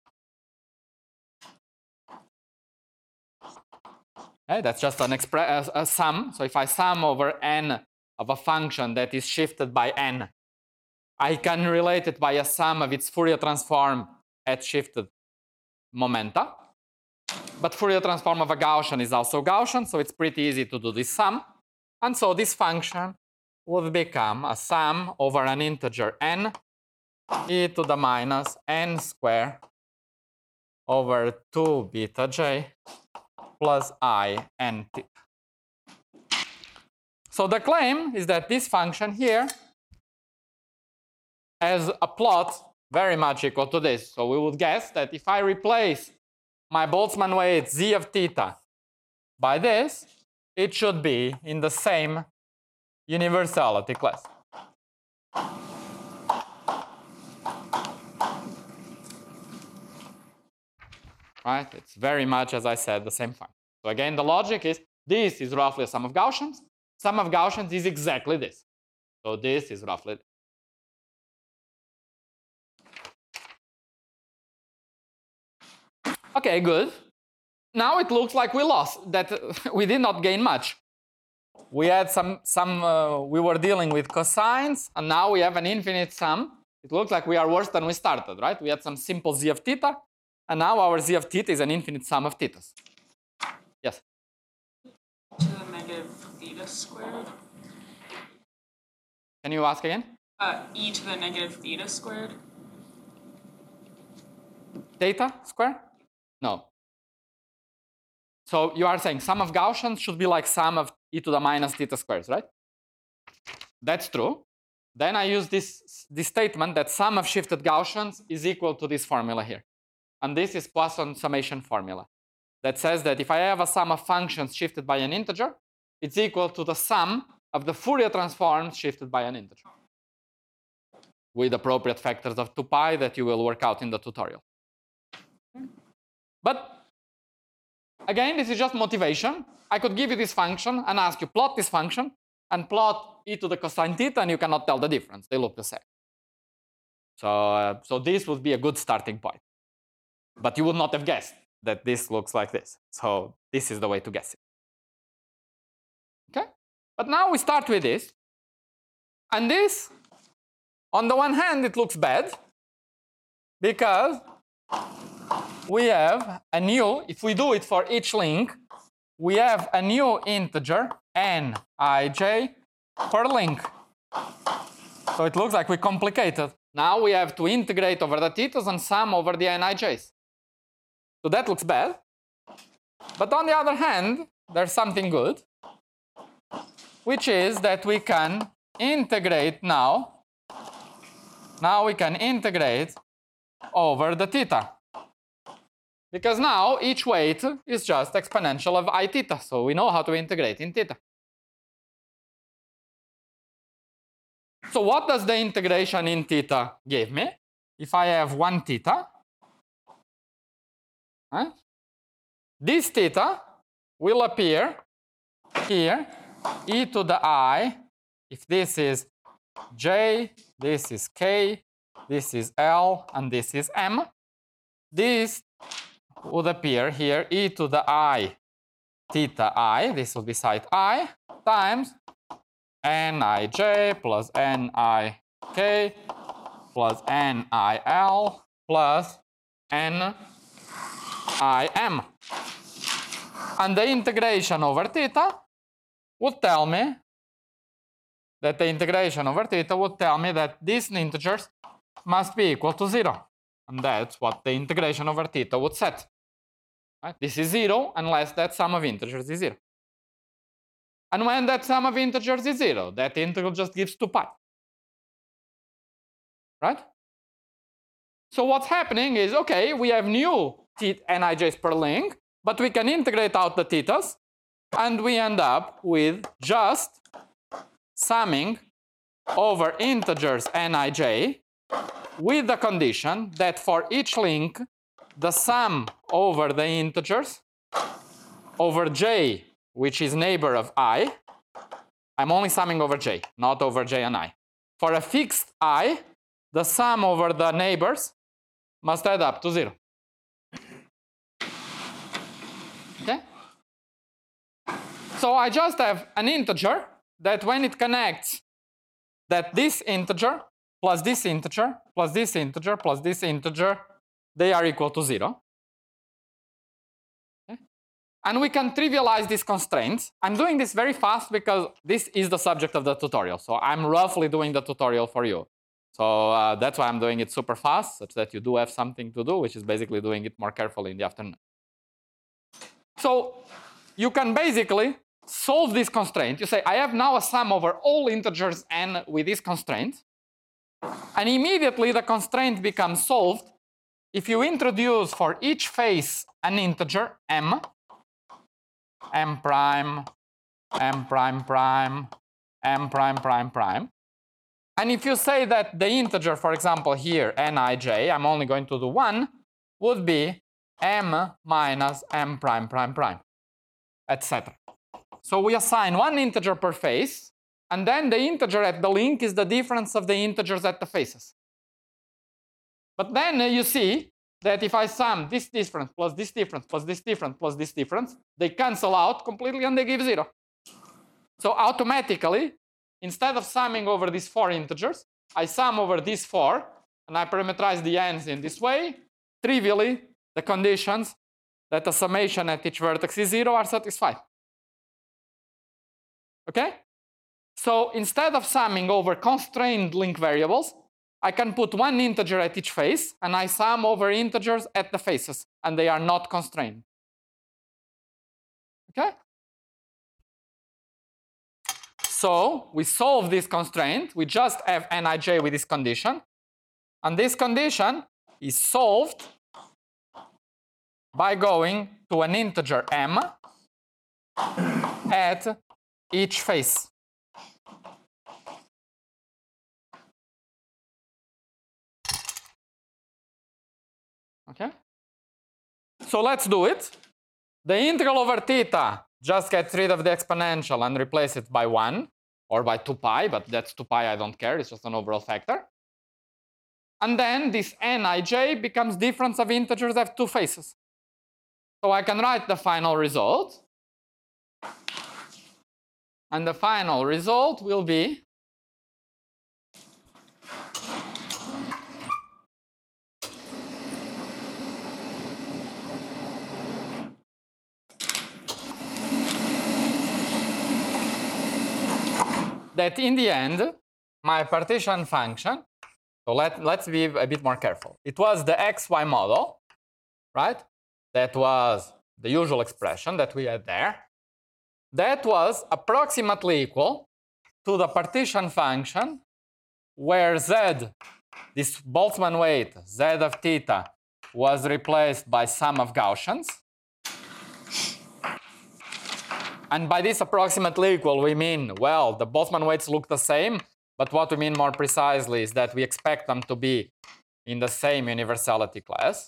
Okay, that's just an express a, a sum. So if I sum over n of a function that is shifted by n, I can relate it by a sum of its Fourier transform at shifted momenta. But Fourier transform of a Gaussian is also Gaussian, so it's pretty easy to do this sum. And so this function would become a sum over an integer n e to the minus n squared over two beta j plus I n theta. So the claim is that this function here has a plot very much equal to this. So we would guess that if I replace my Boltzmann weight z of theta by this, it should be in the same universality class. Right? It's very much, as I said, the same function. So again, the logic is this is roughly a sum of Gaussians. Sum of Gaussians is exactly this. So this is roughly this. Okay, good. Now it looks like we lost, that we did not gain much. We had some, some uh, we were dealing with cosines, and now we have an infinite sum. It looks like we are worse than we started, right? We had some simple z of theta, and now our z of theta is an infinite sum of thetas. Yes? To the negative theta squared. Can you ask again? Uh, e to the negative theta squared. Theta square? No. So you are saying sum of Gaussians should be like sum of e to the minus theta squares, right? That's true. Then I use this, this statement that sum of shifted Gaussians is equal to this formula here. And this is Poisson summation formula that says that if I have a sum of functions shifted by an integer, it's equal to the sum of the Fourier transforms shifted by an integer with appropriate factors of two pi that you will work out in the tutorial. But again, this is just motivation. I could give you this function and ask you plot this function and plot e to the cosine theta, and you cannot tell the difference. They look the same. So, uh, so this would be a good starting point. But you would not have guessed that this looks like this. So this is the way to guess it. Okay? But now we start with this. And this, on the one hand, it looks bad because we have a new, if we do it for each link, we have a new integer, nij, per link. So it looks like we complicated. Now we have to integrate over the thetas and sum over the nijs. So that looks bad. But on the other hand, there's something good, which is that we can integrate now. Now we can integrate over the theta. Because now each weight is just exponential of I theta. So we know how to integrate in theta. So what does the integration in theta give me? If I have one theta, huh? This theta will appear here, e to the I, if this is j, this is k, this is l, and this is m. This would appear here, e to the I theta I, this will be site I, times nij plus nik plus nil plus nim. And the integration over theta would tell me that the integration over theta would tell me that these integers must be equal to zero. And that's what the integration over theta would set. Right? This is zero unless that sum of integers is zero. And when that sum of integers is zero, that integral just gives two pi. Right? So what's happening is, okay, we have new nijs per link, but we can integrate out the thetas, and we end up with just summing over integers nij with the condition that for each link, the sum over the integers over j, which is neighbor of I, I'm only summing over j, not over j and I. For a fixed I, the sum over the neighbors must add up to zero. Okay? So I just have an integer that when it connects, that this integer plus this integer plus this integer plus this integer, they are equal to zero. Okay? And we can trivialize these constraints. I'm doing this very fast because this is the subject of the tutorial. So I'm roughly doing the tutorial for you. So uh, that's why I'm doing it super fast, such that you do have something to do, which is basically doing it more carefully in the afternoon. So you can basically solve this constraint. You say, I have now a sum over all integers n with this constraint. And immediately the constraint becomes solved if you introduce for each face an integer m, m prime, m prime prime, m prime prime prime. And if you say that the integer, for example, here, nij, I'm only going to do one, would be m minus m prime prime prime, et cetera. So we assign one integer per face, and then the integer at the link is the difference of the integers at the faces. But then uh, you see that if I sum this difference plus this difference plus this difference plus this difference, they cancel out completely and they give zero. So automatically, instead of summing over these four integers, I sum over these four, and I parameterize the n's in this way. Trivially, the conditions that the summation at each vertex is zero are satisfied. Okay? So instead of summing over constrained link variables, I can put one integer at each face, and I sum over integers at the faces, and they are not constrained. Okay? So we solve this constraint. We just have nij with this condition. And this condition is solved by going to an integer m at each face. Okay? So let's do it. The integral over theta just gets rid of the exponential and replace it by one or by two pi, but that's two pi, I don't care, it's just an overall factor. And then this nij becomes difference of integers have two faces. So I can write the final result. And the final result will be that in the end, my partition function, so let, let's be a bit more careful. It was the xy model, right? That was the usual expression that we had there. That was approximately equal to the partition function where z, this Boltzmann weight, z of theta, was replaced by sum of Gaussians. And by this approximately equal, we mean, well, the Boltzmann weights look the same, but what we mean more precisely is that we expect them to be in the same universality class,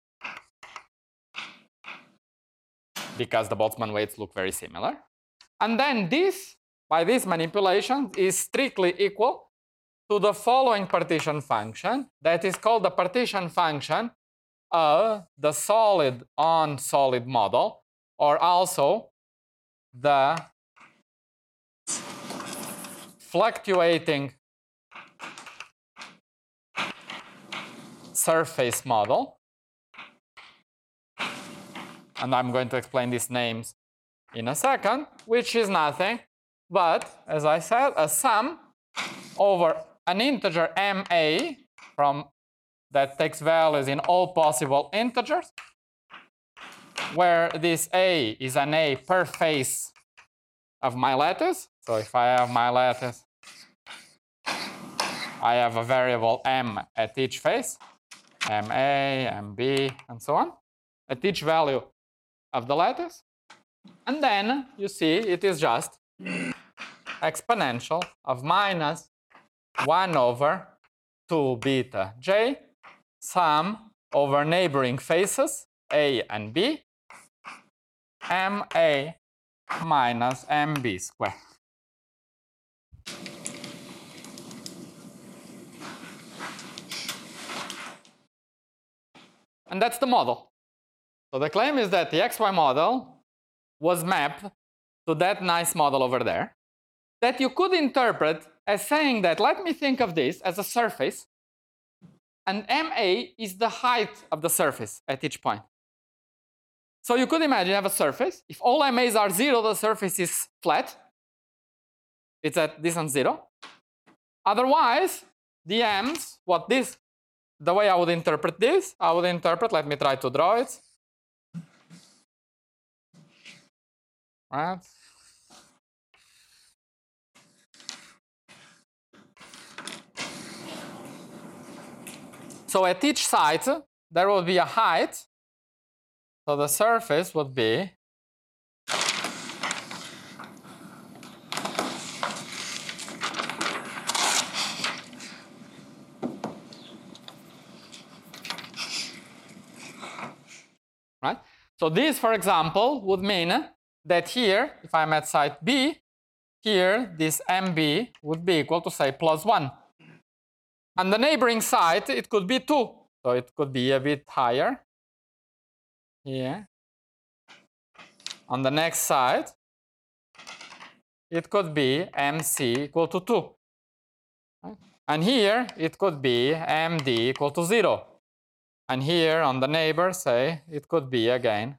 because the Boltzmann weights look very similar. And then this, by this manipulation, is strictly equal to the following partition function that is called the partition function of the solid on solid model, or also the fluctuating surface model. And I'm going to explain these names in a second, which is nothing but, as I said, a sum over an integer ma from that takes values in all possible integers, where this a is an a per face of my lattice. So if I have my lattice, I have a variable m at each face, ma, mb, and so on, at each value of the lattice. And then you see it is just exponential of minus one over two beta j sum over neighboring faces A and B M A minus M B squared. And that's the model. So the claim is that the X Y model was mapped to that nice model over there that you could interpret as saying that, let me think of this as a surface, and M A is the height of the surface at each point. So you could imagine you have a surface. If all M A's are zero, the surface is flat. It's at distance zero. Otherwise, the M's, what this, the way I would interpret this, I would interpret, let me try to draw it. Right. So at each side, there would be a height. So the surface would be right. So this, for example, would mean that here, if I'm at site B, here this M B would be equal to, say, plus one. And the neighboring site, it could be two. So it could be a bit higher. Here. On the next side, it could be M C equal to two. Right? And here, it could be M D equal to zero. And here on the neighbor, say, it could be again,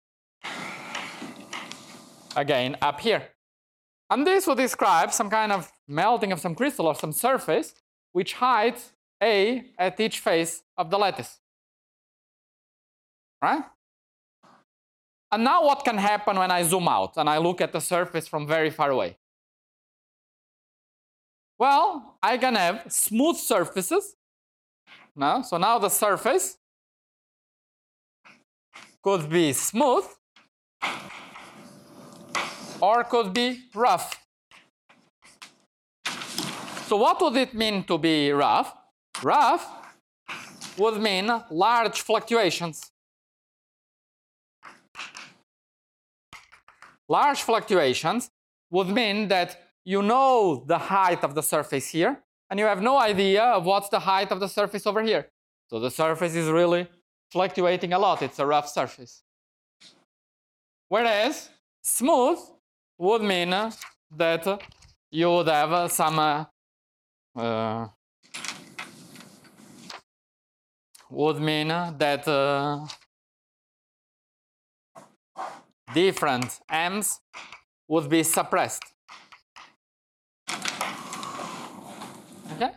again up here. And this would describe some kind of melting of some crystal or some surface which hides A at each face of the lattice. Right? And now what can happen when I zoom out and I look at the surface from very far away? Well, I can have smooth surfaces. No? So now the surface could be smooth or could be rough. So what would it mean to be rough? Rough would mean large fluctuations. Large fluctuations would mean that you know the height of the surface here, and you have no idea of what's the height of the surface over here. So the surface is really fluctuating a lot. It's a rough surface. Whereas smooth would mean that you would have some uh, uh, would mean that uh, different M's would be suppressed. Okay?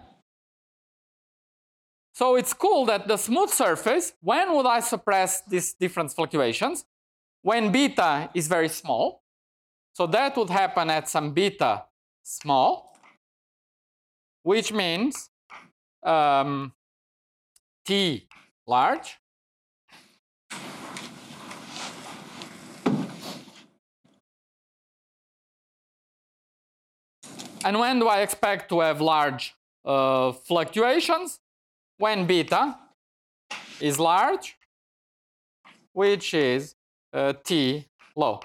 So it's cool that the smooth surface, when would I suppress these different fluctuations? When beta is very small. So that would happen at some beta small, which means um, T large. And when do I expect to have large uh, fluctuations? When beta is large, which is uh, T low.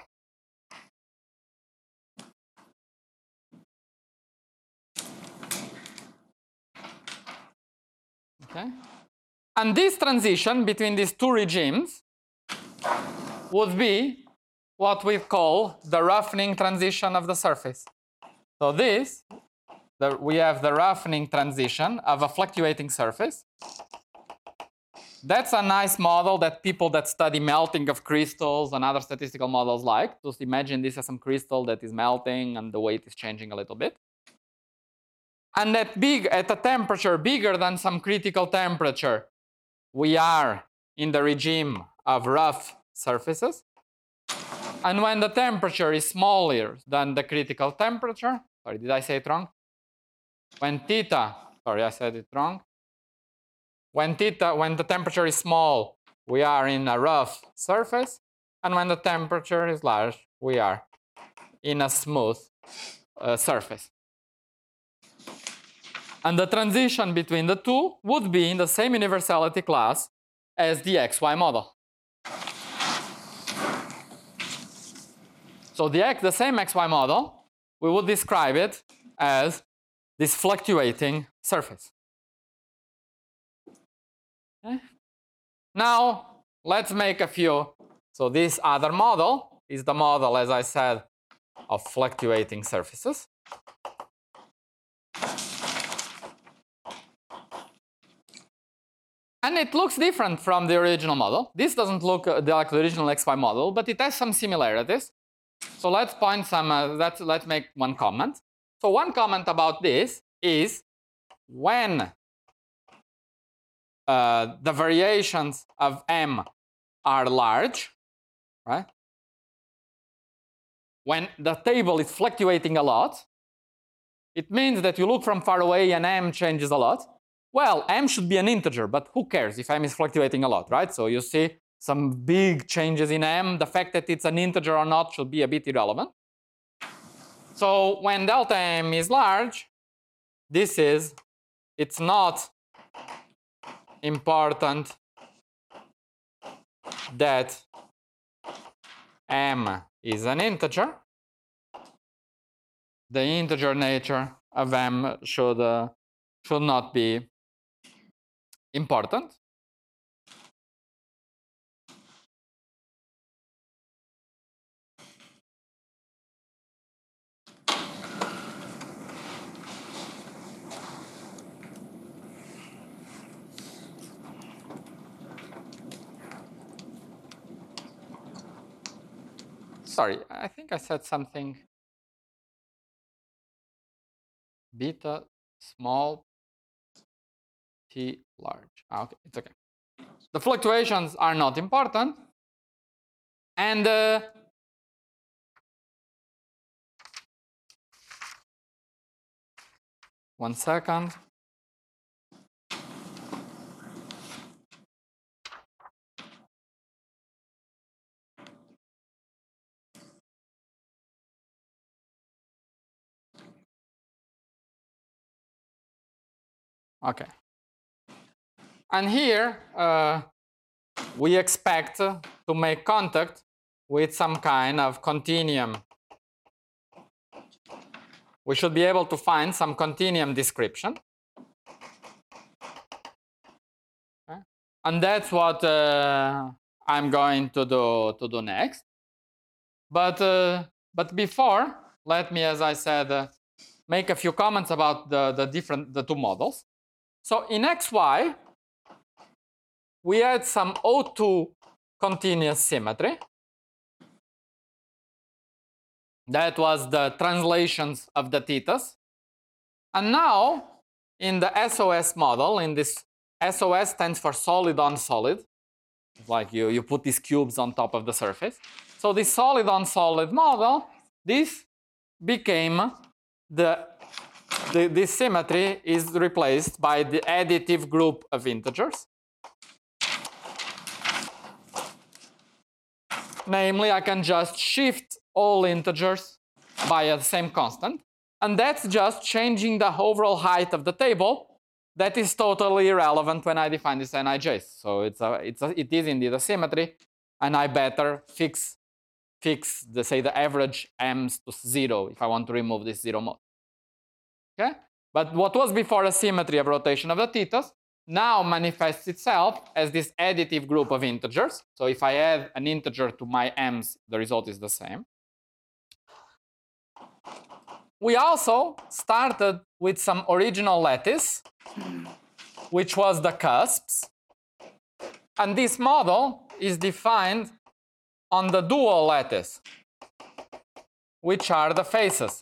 Okay. And this transition between these two regimes would be what we call the roughening transition of the surface. So this, the, we have the roughening transition of a fluctuating surface. That's a nice model that people that study melting of crystals and other statistical models like. Just imagine this as some crystal that is melting and the weight is changing a little bit. And at, big, at a temperature bigger than some critical temperature, we are in the regime of rough surfaces. And when the temperature is smaller than the critical temperature, sorry, did I say it wrong? When theta, sorry, I said it wrong. When theta, when the temperature is small, we are in a rough surface. And when the temperature is large, we are in a smooth uh, surface. And the transition between the two would be in the same universality class as the X Y model. So the, X, the same X Y model, we would describe it as this fluctuating surface. Okay. Now, let's make a few. So this other model is the model, as I said, of fluctuating surfaces. And it looks different from the original model. This doesn't look uh, like the original X Y model, but it has some similarities. So let's point some, uh, let's, let's make one comment. So one comment about this is when uh, the variations of M are large, right? When the table is fluctuating a lot, it means that you look from far away and M changes a lot. Well, M should be an integer, but who cares if M is fluctuating a lot, right? So you see some big changes in M. The fact that it's an integer or not should be a bit irrelevant. So when delta M is large, this is, it's not important that M is an integer. The integer nature of M should, uh, should not be important. Sorry, I think I said something. Beta small, t large. Ah, okay, it's okay. The fluctuations are not important. And uh, one second. Okay. And here uh, we expect to make contact with some kind of continuum. We should be able to find some continuum description. Okay. And that's what uh, I'm going to do, to do next. But, uh, but before, let me, as I said, uh, make a few comments about the, the different, the two models. So in X Y, we had some O two continuous symmetry. That was the translations of the thetas. And now, in the S O S model, in this S O S stands for solid on solid. Like you, you put these cubes on top of the surface. So this solid on solid model, this became the The, this symmetry is replaced by the additive group of integers. Namely, I can just shift all integers by the same constant. And that's just changing the overall height of the table. That is totally irrelevant when I define this N I J. So it's a, it's a, it is indeed a symmetry. And I better fix, fix the, say, the average M's to zero if I want to remove this zero mode. Okay? But what was before a symmetry of rotation of the thetas now manifests itself as this additive group of integers. So if I add an integer to my M's, the result is the same. We also started with some original lattice, which was the cusps. And this model is defined on the dual lattice, which are the faces.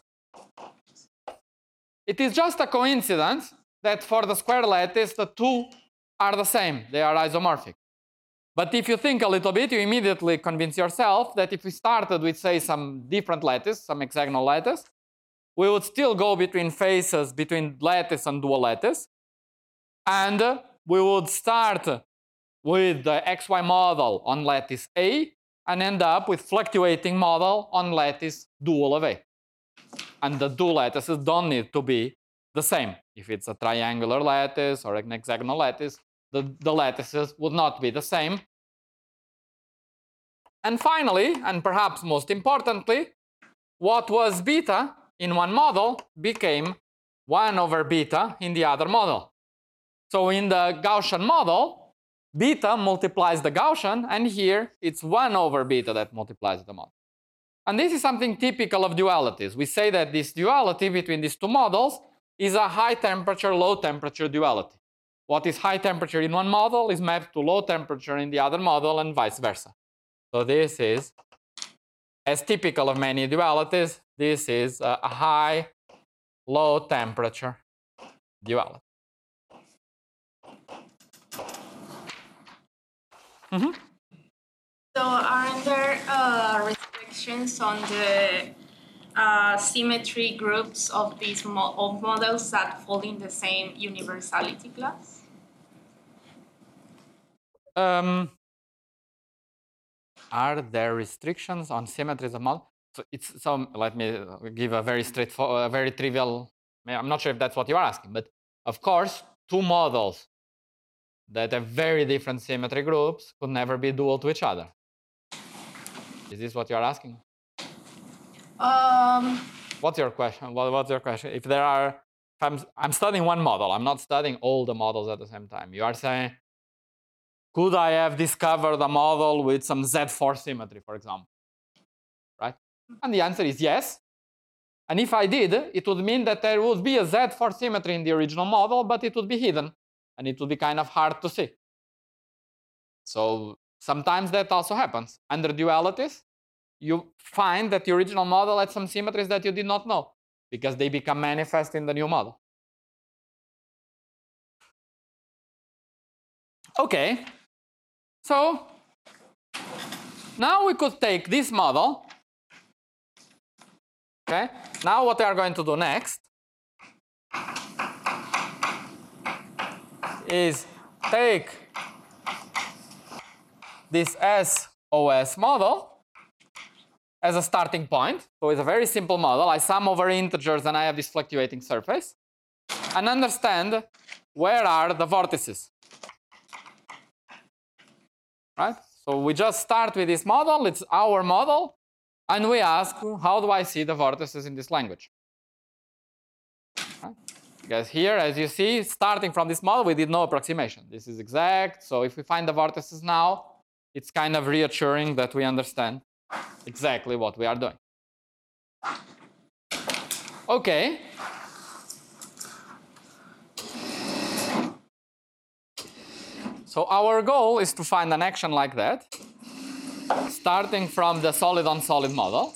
It is just a coincidence that for the square lattice, the two are the same. They are isomorphic. But if you think a little bit, you immediately convince yourself that if we started with, say, some different lattice, some hexagonal lattice, we would still go between faces, between lattice and dual lattice. And uh, we would start with the X Y model on lattice A and end up with fluctuating model on lattice dual of A. And the dual lattices don't need to be the same. If it's a triangular lattice or an hexagonal lattice, the, the lattices would not be the same. And finally, and perhaps most importantly, what was beta in one model became one over beta in the other model. So in the Gaussian model, beta multiplies the Gaussian, and here it's one over beta that multiplies the model. And this is something typical of dualities. We say that this duality between these two models is a high temperature, low temperature duality. What is high temperature in one model is mapped to low temperature in the other model and vice versa. So this is, as typical of many dualities, this is a high, low temperature duality. Mm-hmm. So aren't there uh, restrictions on the uh, symmetry groups of these mo of models that fall in the same universality class? Um, are there restrictions on symmetries of models? So it's so. Let me give a very straightforward, a very trivial. I'm not sure if that's what you are asking, but of course, two models that have very different symmetry groups could never be dual to each other. Is this what you are asking? Um. What's your question? What, what's your question? If there are, if I'm, I'm studying one model. I'm not studying all the models at the same time. You are saying, could I have discovered a model with some Z four symmetry, for example? Right? And the answer is yes. And if I did, it would mean that there would be a Z four symmetry in the original model, but it would be hidden. And it would be kind of hard to see. So sometimes that also happens. Under dualities, you find that the original model had some symmetries that you did not know because they become manifest in the new model. Okay. So now we could take this model. Okay. Now what we are going to do next is take this S O S model as a starting point. So it's a very simple model. I sum over integers and I have this fluctuating surface. And understand where are the vortices. Right? So we just start with this model. It's our model. And we ask, how do I see the vortices in this language? Right? Because here, as you see, starting from this model, we did no approximation. This is exact. So if we find the vortices now, it's kind of reassuring that we understand exactly what we are doing. Okay. So our goal is to find an action like that, starting from the solid-on-solid model.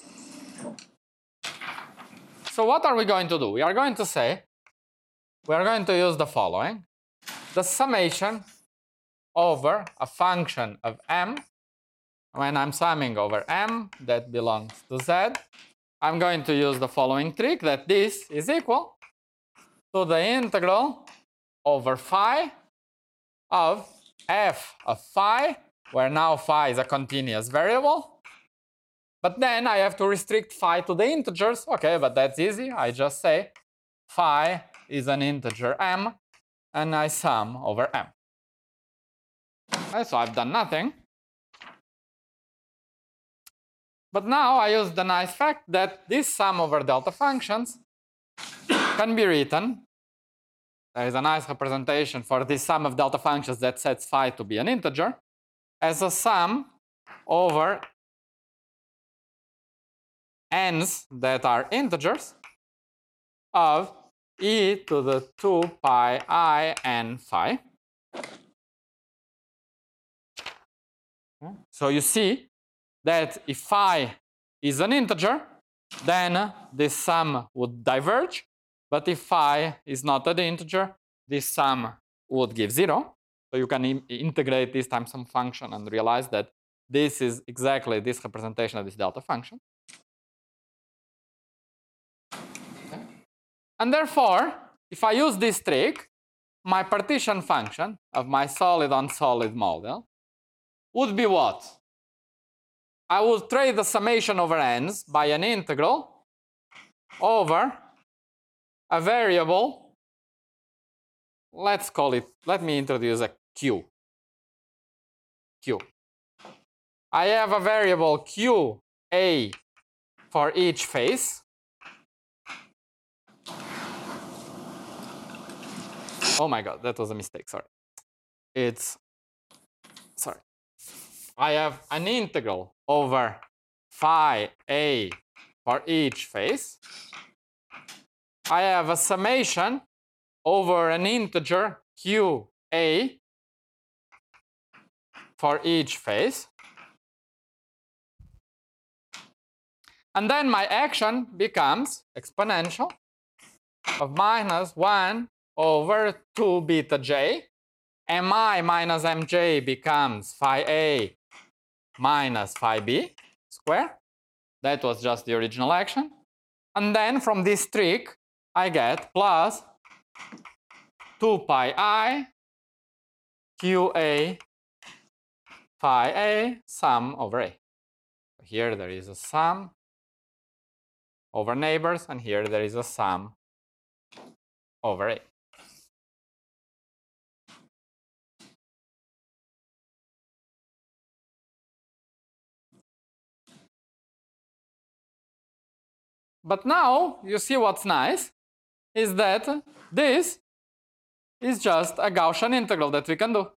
So what are we going to do? We are going to say, we are going to use the following. The summation over a function of m. When I'm summing over m that belongs to z, I'm going to use the following trick, that this is equal to the integral over phi of f of phi, where now phi is a continuous variable. But then I have to restrict phi to the integers. Okay, but that's easy. I just say phi is an integer m, and I sum over m. Okay, so I've done nothing. But now I use the nice fact that this sum over delta functions can be written. There is a nice representation for this sum of delta functions that sets phi to be an integer as a sum over n's that are integers of e to the two pi I n phi. So you see that if phi is an integer, then this sum would diverge. But if phi is not an integer, this sum would give zero. So you can integrate this times some function and realize that this is exactly this representation of this delta function. Okay. And therefore, if I use this trick, my partition function of my solid-on-solid model would be what? I will trade the summation over n's by an integral over a variable let's call it, let me introduce a q. Q. I have a variable q a for each face. Oh my god, that was a mistake, sorry. It's, sorry. I have an integral over phi a for each face. I have a summation over an integer q a for each face. And then my action becomes exponential of minus one over two beta j. Mi minus mj becomes phi a minus phi b square. That was just the original action. And then from this trick, I get plus two pi I qa phi a sum over a. Here there is a sum over neighbors, and here there is a sum over a. But now you see what's nice is that this is just a Gaussian integral that we can do.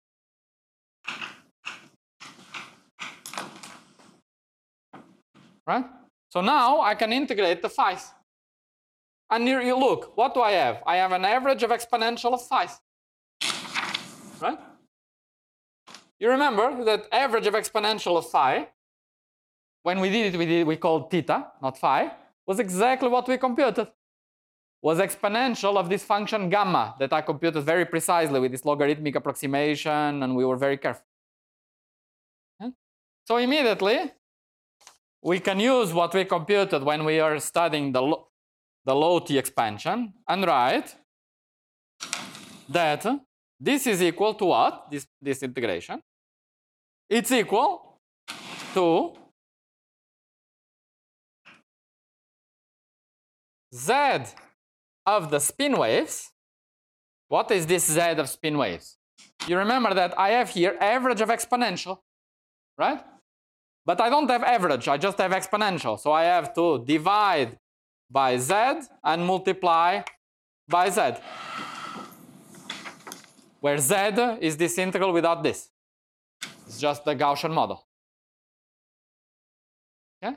Right? So now I can integrate the phi's. And here you look, what do I have? I have an average of exponential of phi's. Right? You remember that average of exponential of phi, when we did it, we, did, we called theta, not phi, was exactly what we computed. Was exponential of this function gamma that I computed very precisely with this logarithmic approximation, and we were very careful. Okay? So immediately, we can use what we computed when we are studying the, lo the low T expansion and write that this is equal to what? This, this integration. It's equal to z of the spin waves. What is this z of spin waves? You remember that I have here average of exponential, right? But I don't have average, I just have exponential. So I have to divide by z and multiply by z, where z is this integral without this. It's just the Gaussian model. Okay?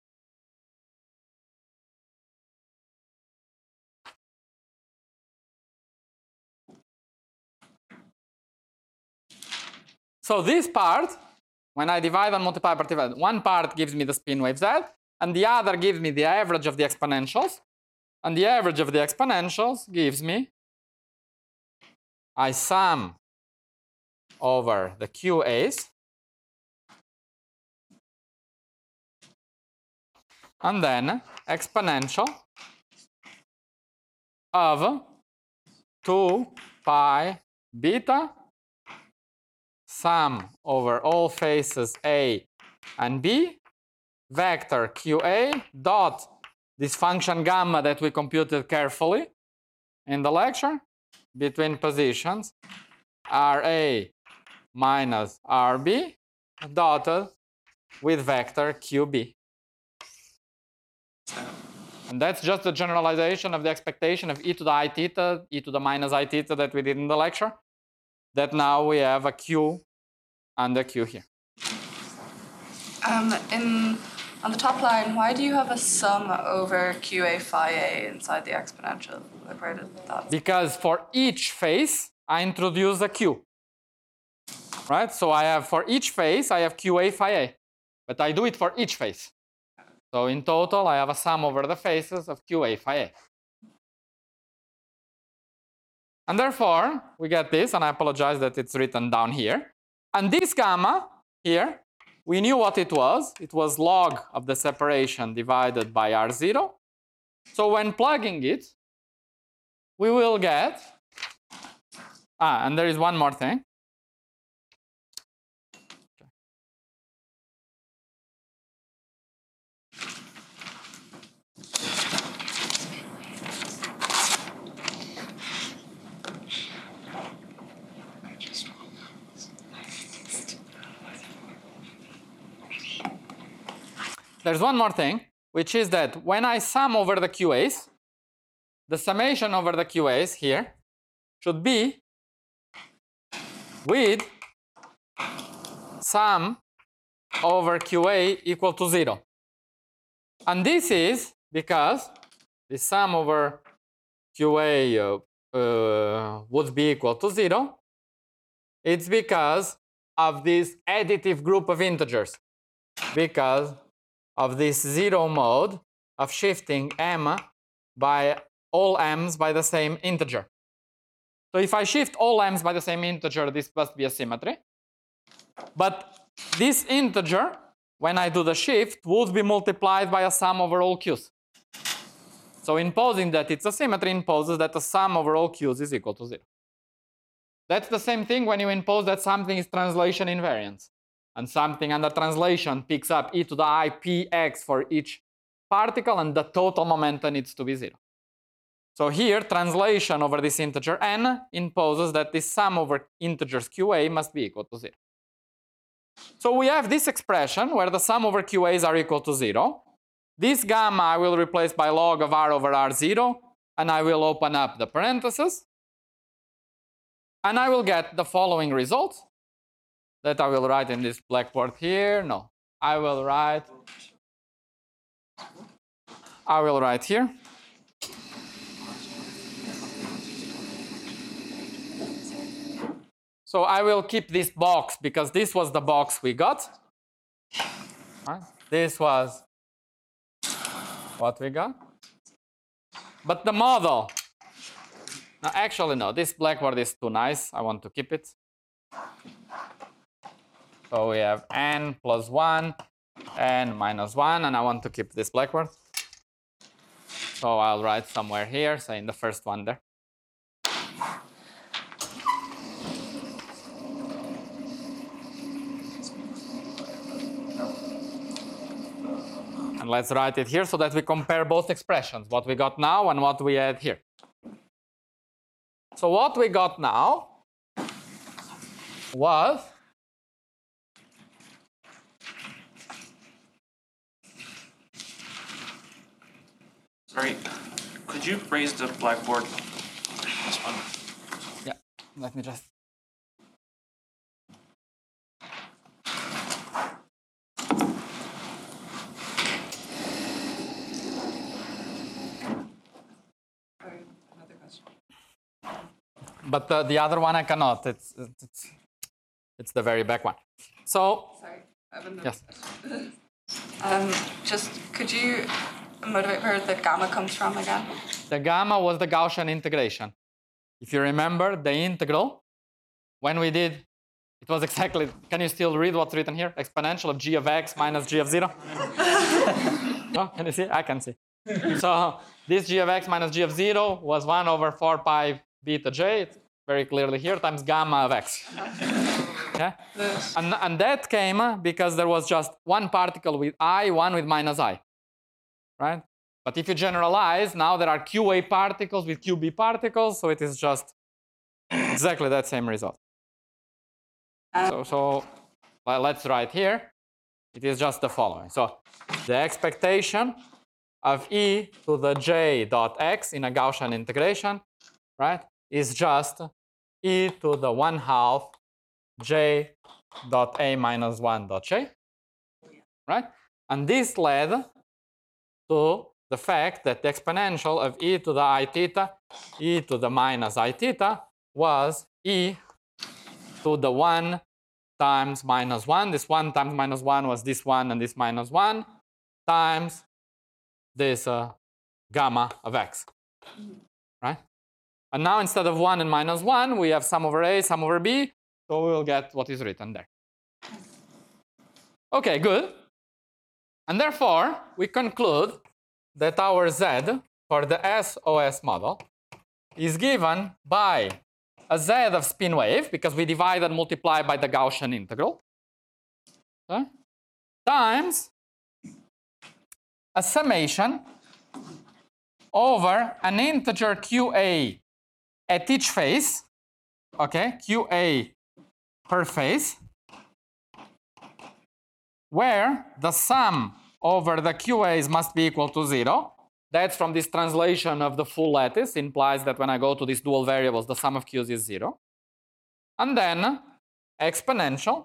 So this part, when I divide and multiply by divide, one part gives me the spin wave z, and the other gives me the average of the exponentials. And the average of the exponentials gives me, I sum over the Q A's, and then exponential of two pi beta sum over all faces A and B, vector Q A dot this function gamma that we computed carefully in the lecture between positions R A minus R B dotted with vector Q B. And that's just the generalization of the expectation of e to the I theta, e to the minus I theta that we did in the lecture. That now we have a Q and a Q here. Um, in, on the top line, why do you have a sum over Q A phi A inside the exponential? Like, where did that? Because for each phase, I introduce a Q. Right? So I have for each phase, I have Q A phi A. But I do it for each phase. So in total, I have a sum over the phases of Q A phi A. And therefore, we get this, and I apologize that it's written down here. And this gamma here, we knew what it was. It was log of the separation divided by R zero. So when plugging it, we will get, ah, and there is one more thing. there's one more thing, which is that when I sum over the Q As, the summation over the Q As here should be with sum over Q A equal to zero. And this is because the sum over Q A uh, uh, would be equal to zero. It's because of this additive group of integers, because of this zero mode of shifting m by all m's by the same integer. So if I shift all m's by the same integer, this must be a symmetry. But this integer, when I do the shift, would be multiplied by a sum over all q's. So imposing that it's a symmetry imposes that the sum over all q's is equal to zero. That's the same thing when you impose that something is translation invariance. And something under translation picks up e to the I px for each particle, and the total momentum needs to be zero. So here, translation over this integer n imposes that this sum over integers qa must be equal to zero. So we have this expression where the sum over qa's are equal to zero. This gamma I will replace by log of r over r zero, and I will open up the parentheses. And I will get the following result that I will write in this blackboard here. No, I will write, I will write here. So I will keep this box because this was the box we got. Right? This was what we got. But the model, no, actually no, this blackboard is too nice. I want to keep it. So we have n plus one, n minus one, and I want to keep this blackboard. So I'll write somewhere here, say in the first one there. And let's write it here so that we compare both expressions, what we got now and what we had here. So what we got now was Sorry, could you raise the blackboard? This one. Yeah, let me just. Another question. But the, the other one I cannot. It's, it's, it's the very back one. So, Sorry, I have another yes. question. um, just could you motivate where the gamma comes from again? The gamma was the Gaussian integration. If you remember the integral, when we did, it was exactly, can you still read what's written here? Exponential of g of x minus g of zero? No, can you see? I can see. So this g of x minus g of zero was one over four pi beta j, it's very clearly here, times gamma of x. Okay? And, and that came because there was just one particle with I, one with minus I. Right? But if you generalize, now there are Q A particles with Q B particles, so it is just exactly that same result. So, so well, let's write here. It is just the following. So the expectation of e to the j dot x in a Gaussian integration, right, is just e to the one half j dot a minus one dot j, right? And this led to the fact that the exponential of e to the I theta, e to the minus I theta was e to the one times minus one. This one times minus one was this one and this minus one times this uh, gamma of x, right? And now instead of one and minus one, we have sum over a, sum over b, so we will get what is written there. Okay, good. And therefore, we conclude that our z for the S O S model is given by a z of spin wave, because we divide and multiply by the Gaussian integral, okay, times a summation over an integer Q A at each phase, okay, Q A per phase, where the sum over the Q A's must be equal to zero. That's from this translation of the full lattice, implies that when I go to these dual variables, the sum of Q's is zero. And then exponential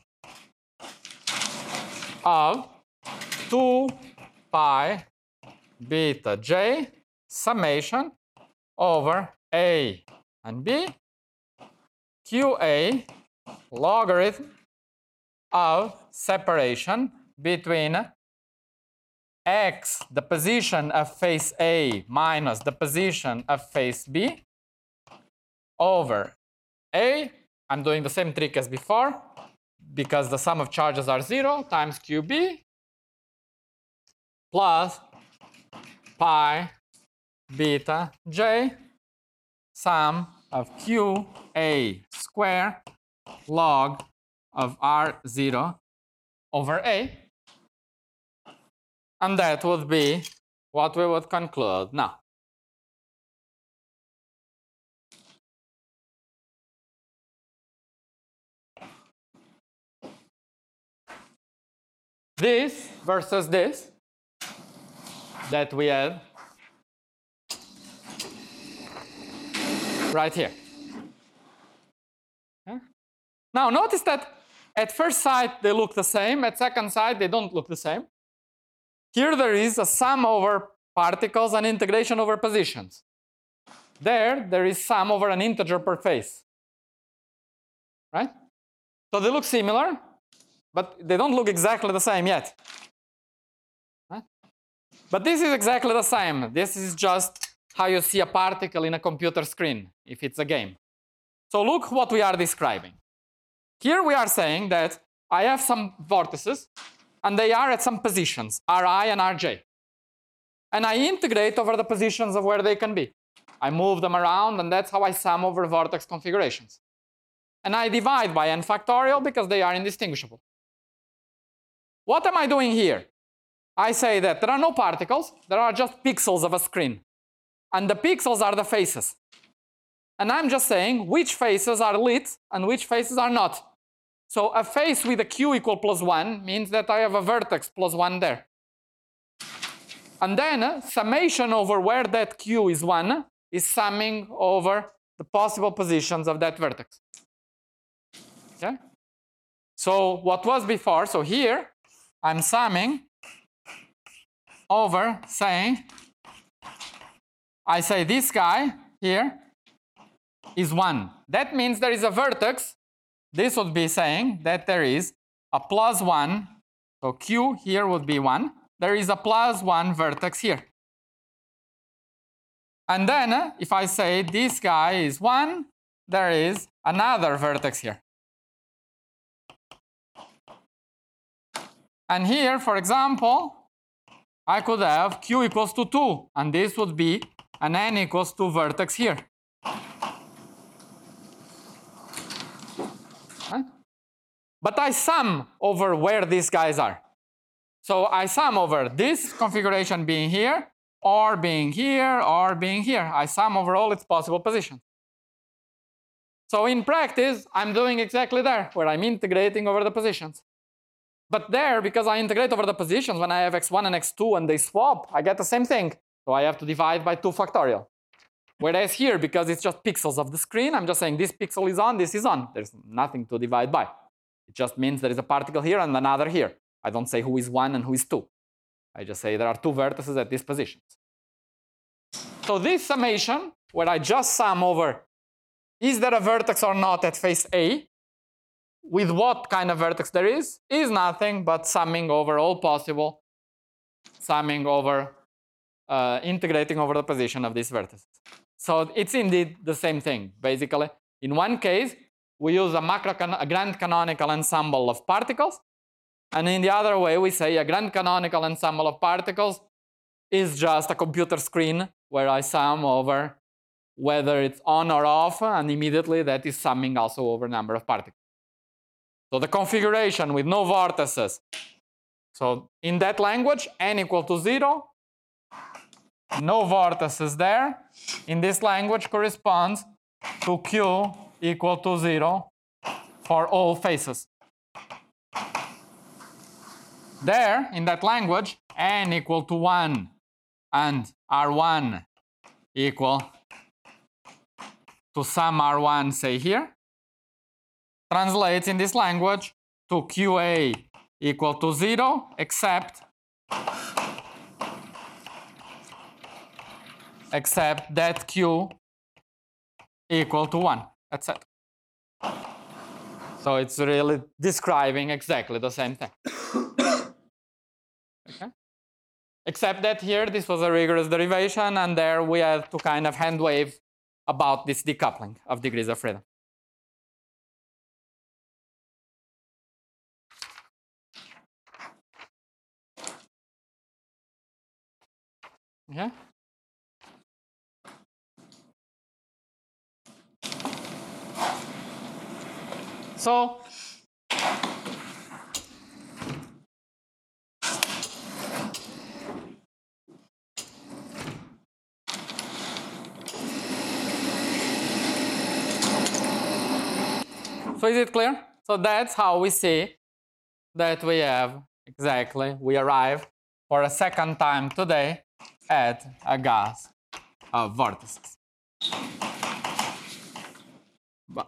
of two pi beta j summation over A and B Q A logarithm of separation between x, the position of face A, minus the position of face B, over A. I'm doing the same trick as before, because the sum of charges are zero, times Q B, plus pi beta j, sum of Q A square log of R zero over A. And that would be what we would conclude now. This versus this that we had right here. Yeah? Now notice that at first sight they look the same, at second sight they don't look the same. Here there is a sum over particles and integration over positions. There, there is sum over an integer per face. Right? So they look similar, but they don't look exactly the same yet. Right? But this is exactly the same. This is just how you see a particle in a computer screen, if it's a game. So look what we are describing. Here we are saying that I have some vortices, and they are at some positions, Ri and Rj. And I integrate over the positions of where they can be. I move them around, and that's how I sum over vortex configurations. And I divide by n factorial because they are indistinguishable. What am I doing here? I say that there are no particles, there are just pixels of a screen. And the pixels are the faces. And I'm just saying which faces are lit and which faces are not. So a face with a Q equal plus one means that I have a vertex plus one there. And then uh, summation over where that Q is one is summing over the possible positions of that vertex. Okay? So what was before, so here I'm summing over saying, I say this guy here is one. That means there is a vertex. This would be saying that there is a plus one, so Q here would be one. There is a plus one vertex here. And then uh, if I say this guy is one, there is another vertex here. And here, for example, I could have Q equals to two, and this would be an n equals two vertex here. Right? But I sum over where these guys are. So I sum over this configuration being here, or being here, or being here. I sum over all its possible positions. So in practice, I'm doing exactly there, where I'm integrating over the positions. But there, because I integrate over the positions, when I have x one and x two and they swap, I get the same thing. So I have to divide by two factorial. Whereas here, because it's just pixels of the screen, I'm just saying this pixel is on, this is on. There's nothing to divide by. It just means there is a particle here and another here. I don't say who is one and who is two. I just say there are two vertices at these positions. So this summation, where I just sum over, is there a vertex or not at face A, with what kind of vertex there is, is nothing but summing over all possible, summing over, uh, integrating over the position of these vertices. So it's indeed the same thing, basically. In one case, we use a, macro a grand canonical ensemble of particles, and in the other way, we say a grand canonical ensemble of particles is just a computer screen where I sum over whether it's on or off, and immediately that is summing also over number of particles. So the configuration with no vortices. So in that language, n equal to zero, no vortices there. In this language corresponds to Q equal to zero for all faces. there, in that language, n equal to one and R one equal to some R one, say here, translates in this language to Q A equal to zero, except, except that Q equal to one. That's it. So it's really describing exactly the same thing. Okay? Except that here this was a rigorous derivation, and there we had to kind of hand wave about this decoupling of degrees of freedom. Yeah. So So is it clear? So that's how we see that we have exactly, we arrive for a second time today at a gas of vortices. But,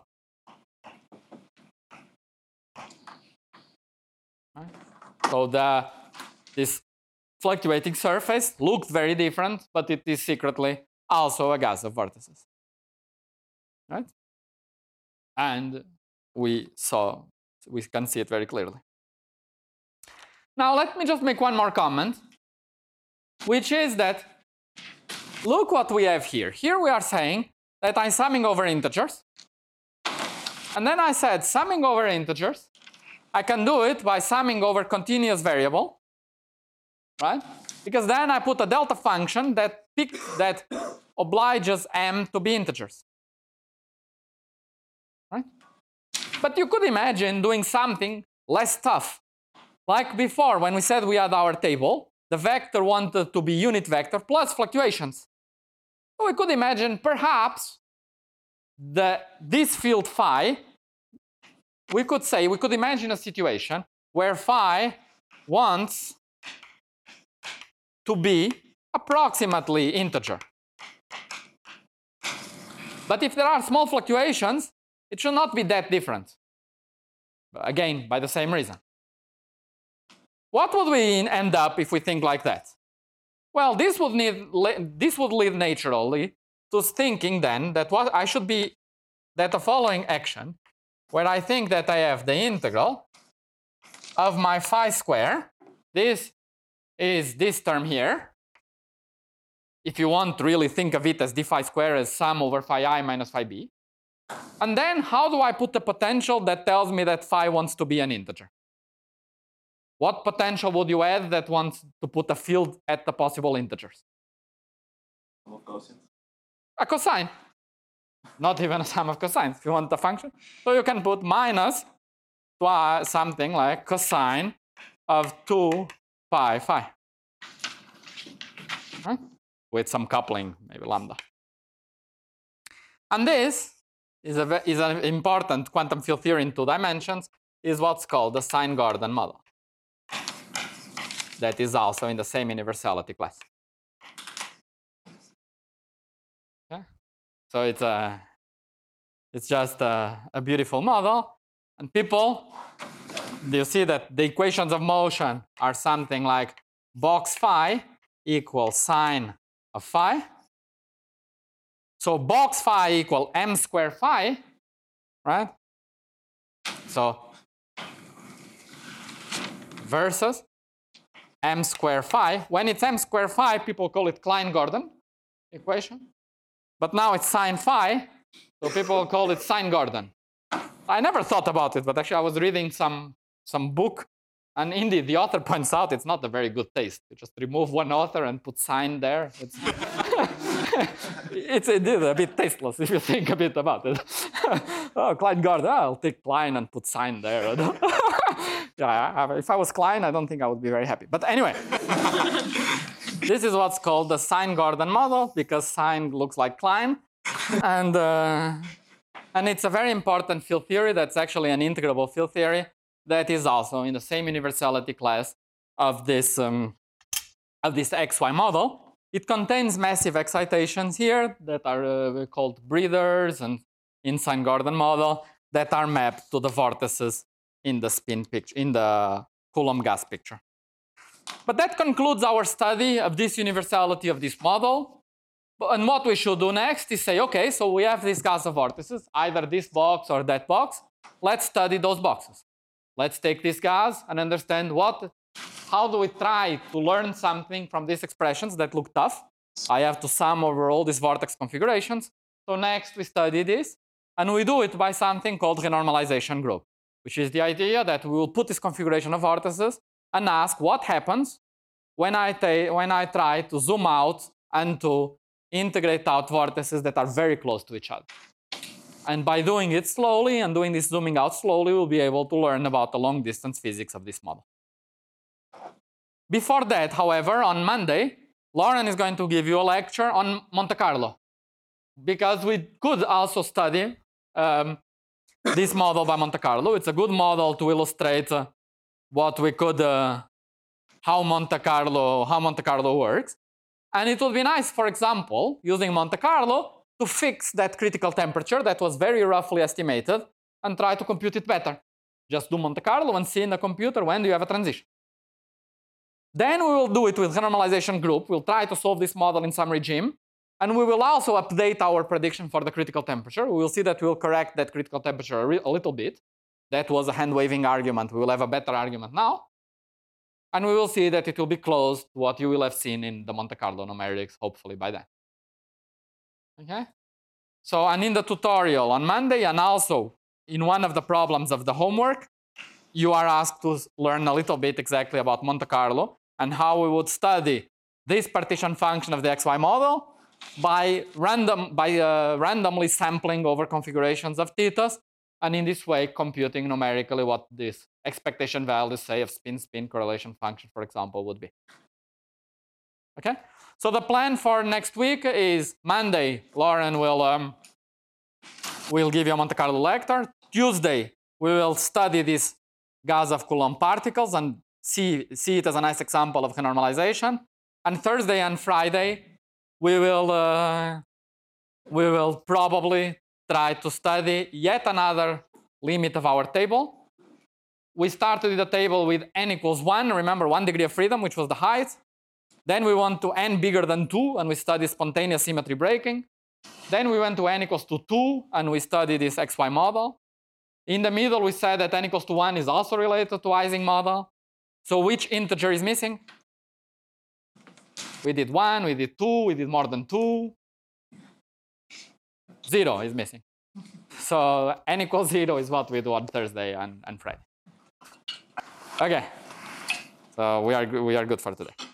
right? So the, this fluctuating surface looked very different, but it is secretly also a gas of vortices. Right? And we saw, we can see it very clearly. Now let me just make one more comment, which is that look what we have here. Here we are saying that I'm summing over integers. And then I said summing over integers, I can do it by summing over continuous variable, right? Because then I put a delta function that pick, that obliges m to be integers. Right? But you could imagine doing something less tough. Like before, when we said we had our table, the vector wanted to be unit vector plus fluctuations. So we could imagine perhaps the, this field phi, we could say, we could imagine a situation where phi wants to be approximately integer. But if there are small fluctuations, it should not be that different. Again, by the same reason. What would we end up if we think like that? Well, this would, need, this would lead naturally to thinking then that what I should be, that the following action, where I think that I have the integral of my phi square, this is this term here. If you want to really think of it as d phi square as sum over phi I minus phi b. And then how do I put the potential that tells me that phi wants to be an integer? What potential would you add that wants to put a field at the possible integers? A cosine. Not even a sum of cosines if you want the function. So you can put minus something like cosine of two pi phi. Right? With some coupling, maybe lambda. And this is, a, is an important quantum field theory in two dimensions, is what's called the Sine-Gordon model. That is also in the same universality class. Okay? So it's, a, it's just a, a beautiful model. And people, do you see that the equations of motion are something like box phi equals sine of phi. So box phi equal m square phi, right? So versus m square phi. When it's m square phi, people call it Klein-Gordon equation. But now it's sine phi, so people call it Sine-Gordon. I never thought about it, but actually I was reading some, some book, and indeed the author points out it's not a very good taste. You just remove one author and put sine there. It's It's indeed a bit tasteless if you think a bit about it. Oh, Klein-Gordon, I'll take Klein and put sine there. Yeah, if I was Klein, I don't think I would be very happy. But anyway, this is what's called the Sine-Gordon model, because sine looks like Klein. And, uh, and it's a very important field theory that's actually an integrable field theory that is also in the same universality class of this um, of this X Y model. It contains massive excitations here that are uh, called breathers and Einstein-Gordon model that are mapped to the vortices in the spin picture, in the Coulomb gas picture. But that concludes our study of this universality of this model. And what we should do next is say, okay, so we have this gas of vortices, either this box or that box. Let's study those boxes. Let's take this gas and understand what, how do we try to learn something from these expressions that look tough. I have to sum over all these vortex configurations. So next we study this, and we do it by something called renormalization group, which is the idea that we will put this configuration of vortices and ask what happens when I, when I try to zoom out and to integrate out vortices that are very close to each other. And by doing it slowly and doing this zooming out slowly, we'll be able to learn about the long distance physics of this model. Before that, however, on Monday, Lauren is going to give you a lecture on Monte Carlo, because we could also study um, this model by Monte Carlo. It's a good model to illustrate uh, what we could, uh, how Monte Carlo, how Monte Carlo works. And it would be nice, for example, using Monte Carlo to fix that critical temperature that was very roughly estimated and try to compute it better. Just do Monte Carlo and see in the computer when do you have a transition. Then we will do it with renormalization group. We'll try to solve this model in some regime. And we will also update our prediction for the critical temperature. We will see that we'll correct that critical temperature a, a little bit. That was a hand-waving argument. We will have a better argument now. And we will see that it will be close to what you will have seen in the Monte Carlo numerics, hopefully by then. Okay? So, and in the tutorial on Monday, and also in one of the problems of the homework, you are asked to learn a little bit exactly about Monte Carlo and how we would study this partition function of the X Y model by, random, by uh, randomly sampling over configurations of thetas, and in this way computing numerically what this expectation values, say, of spin-spin correlation function, for example, would be. Okay? So the plan for next week is Monday, Lauren will, um, will give you a Monte Carlo lecture. Tuesday, we will study this gas of Coulomb particles and see, see it as a nice example of renormalization. And Thursday and Friday, we will, uh, we will probably try to study yet another limit of our table. We started with the table with n equals one. Remember, one degree of freedom, which was the height. Then we went to n bigger than two, and we studied spontaneous symmetry breaking. Then we went to n equals to two, and we studied this X Y model. In the middle, we said that n equals to one is also related to Ising model. So which integer is missing? We did one, we did two, we did more than two. Zero is missing. So n equals zero is what we do on Thursday and, and Friday. Okay. So we are, we are good for today.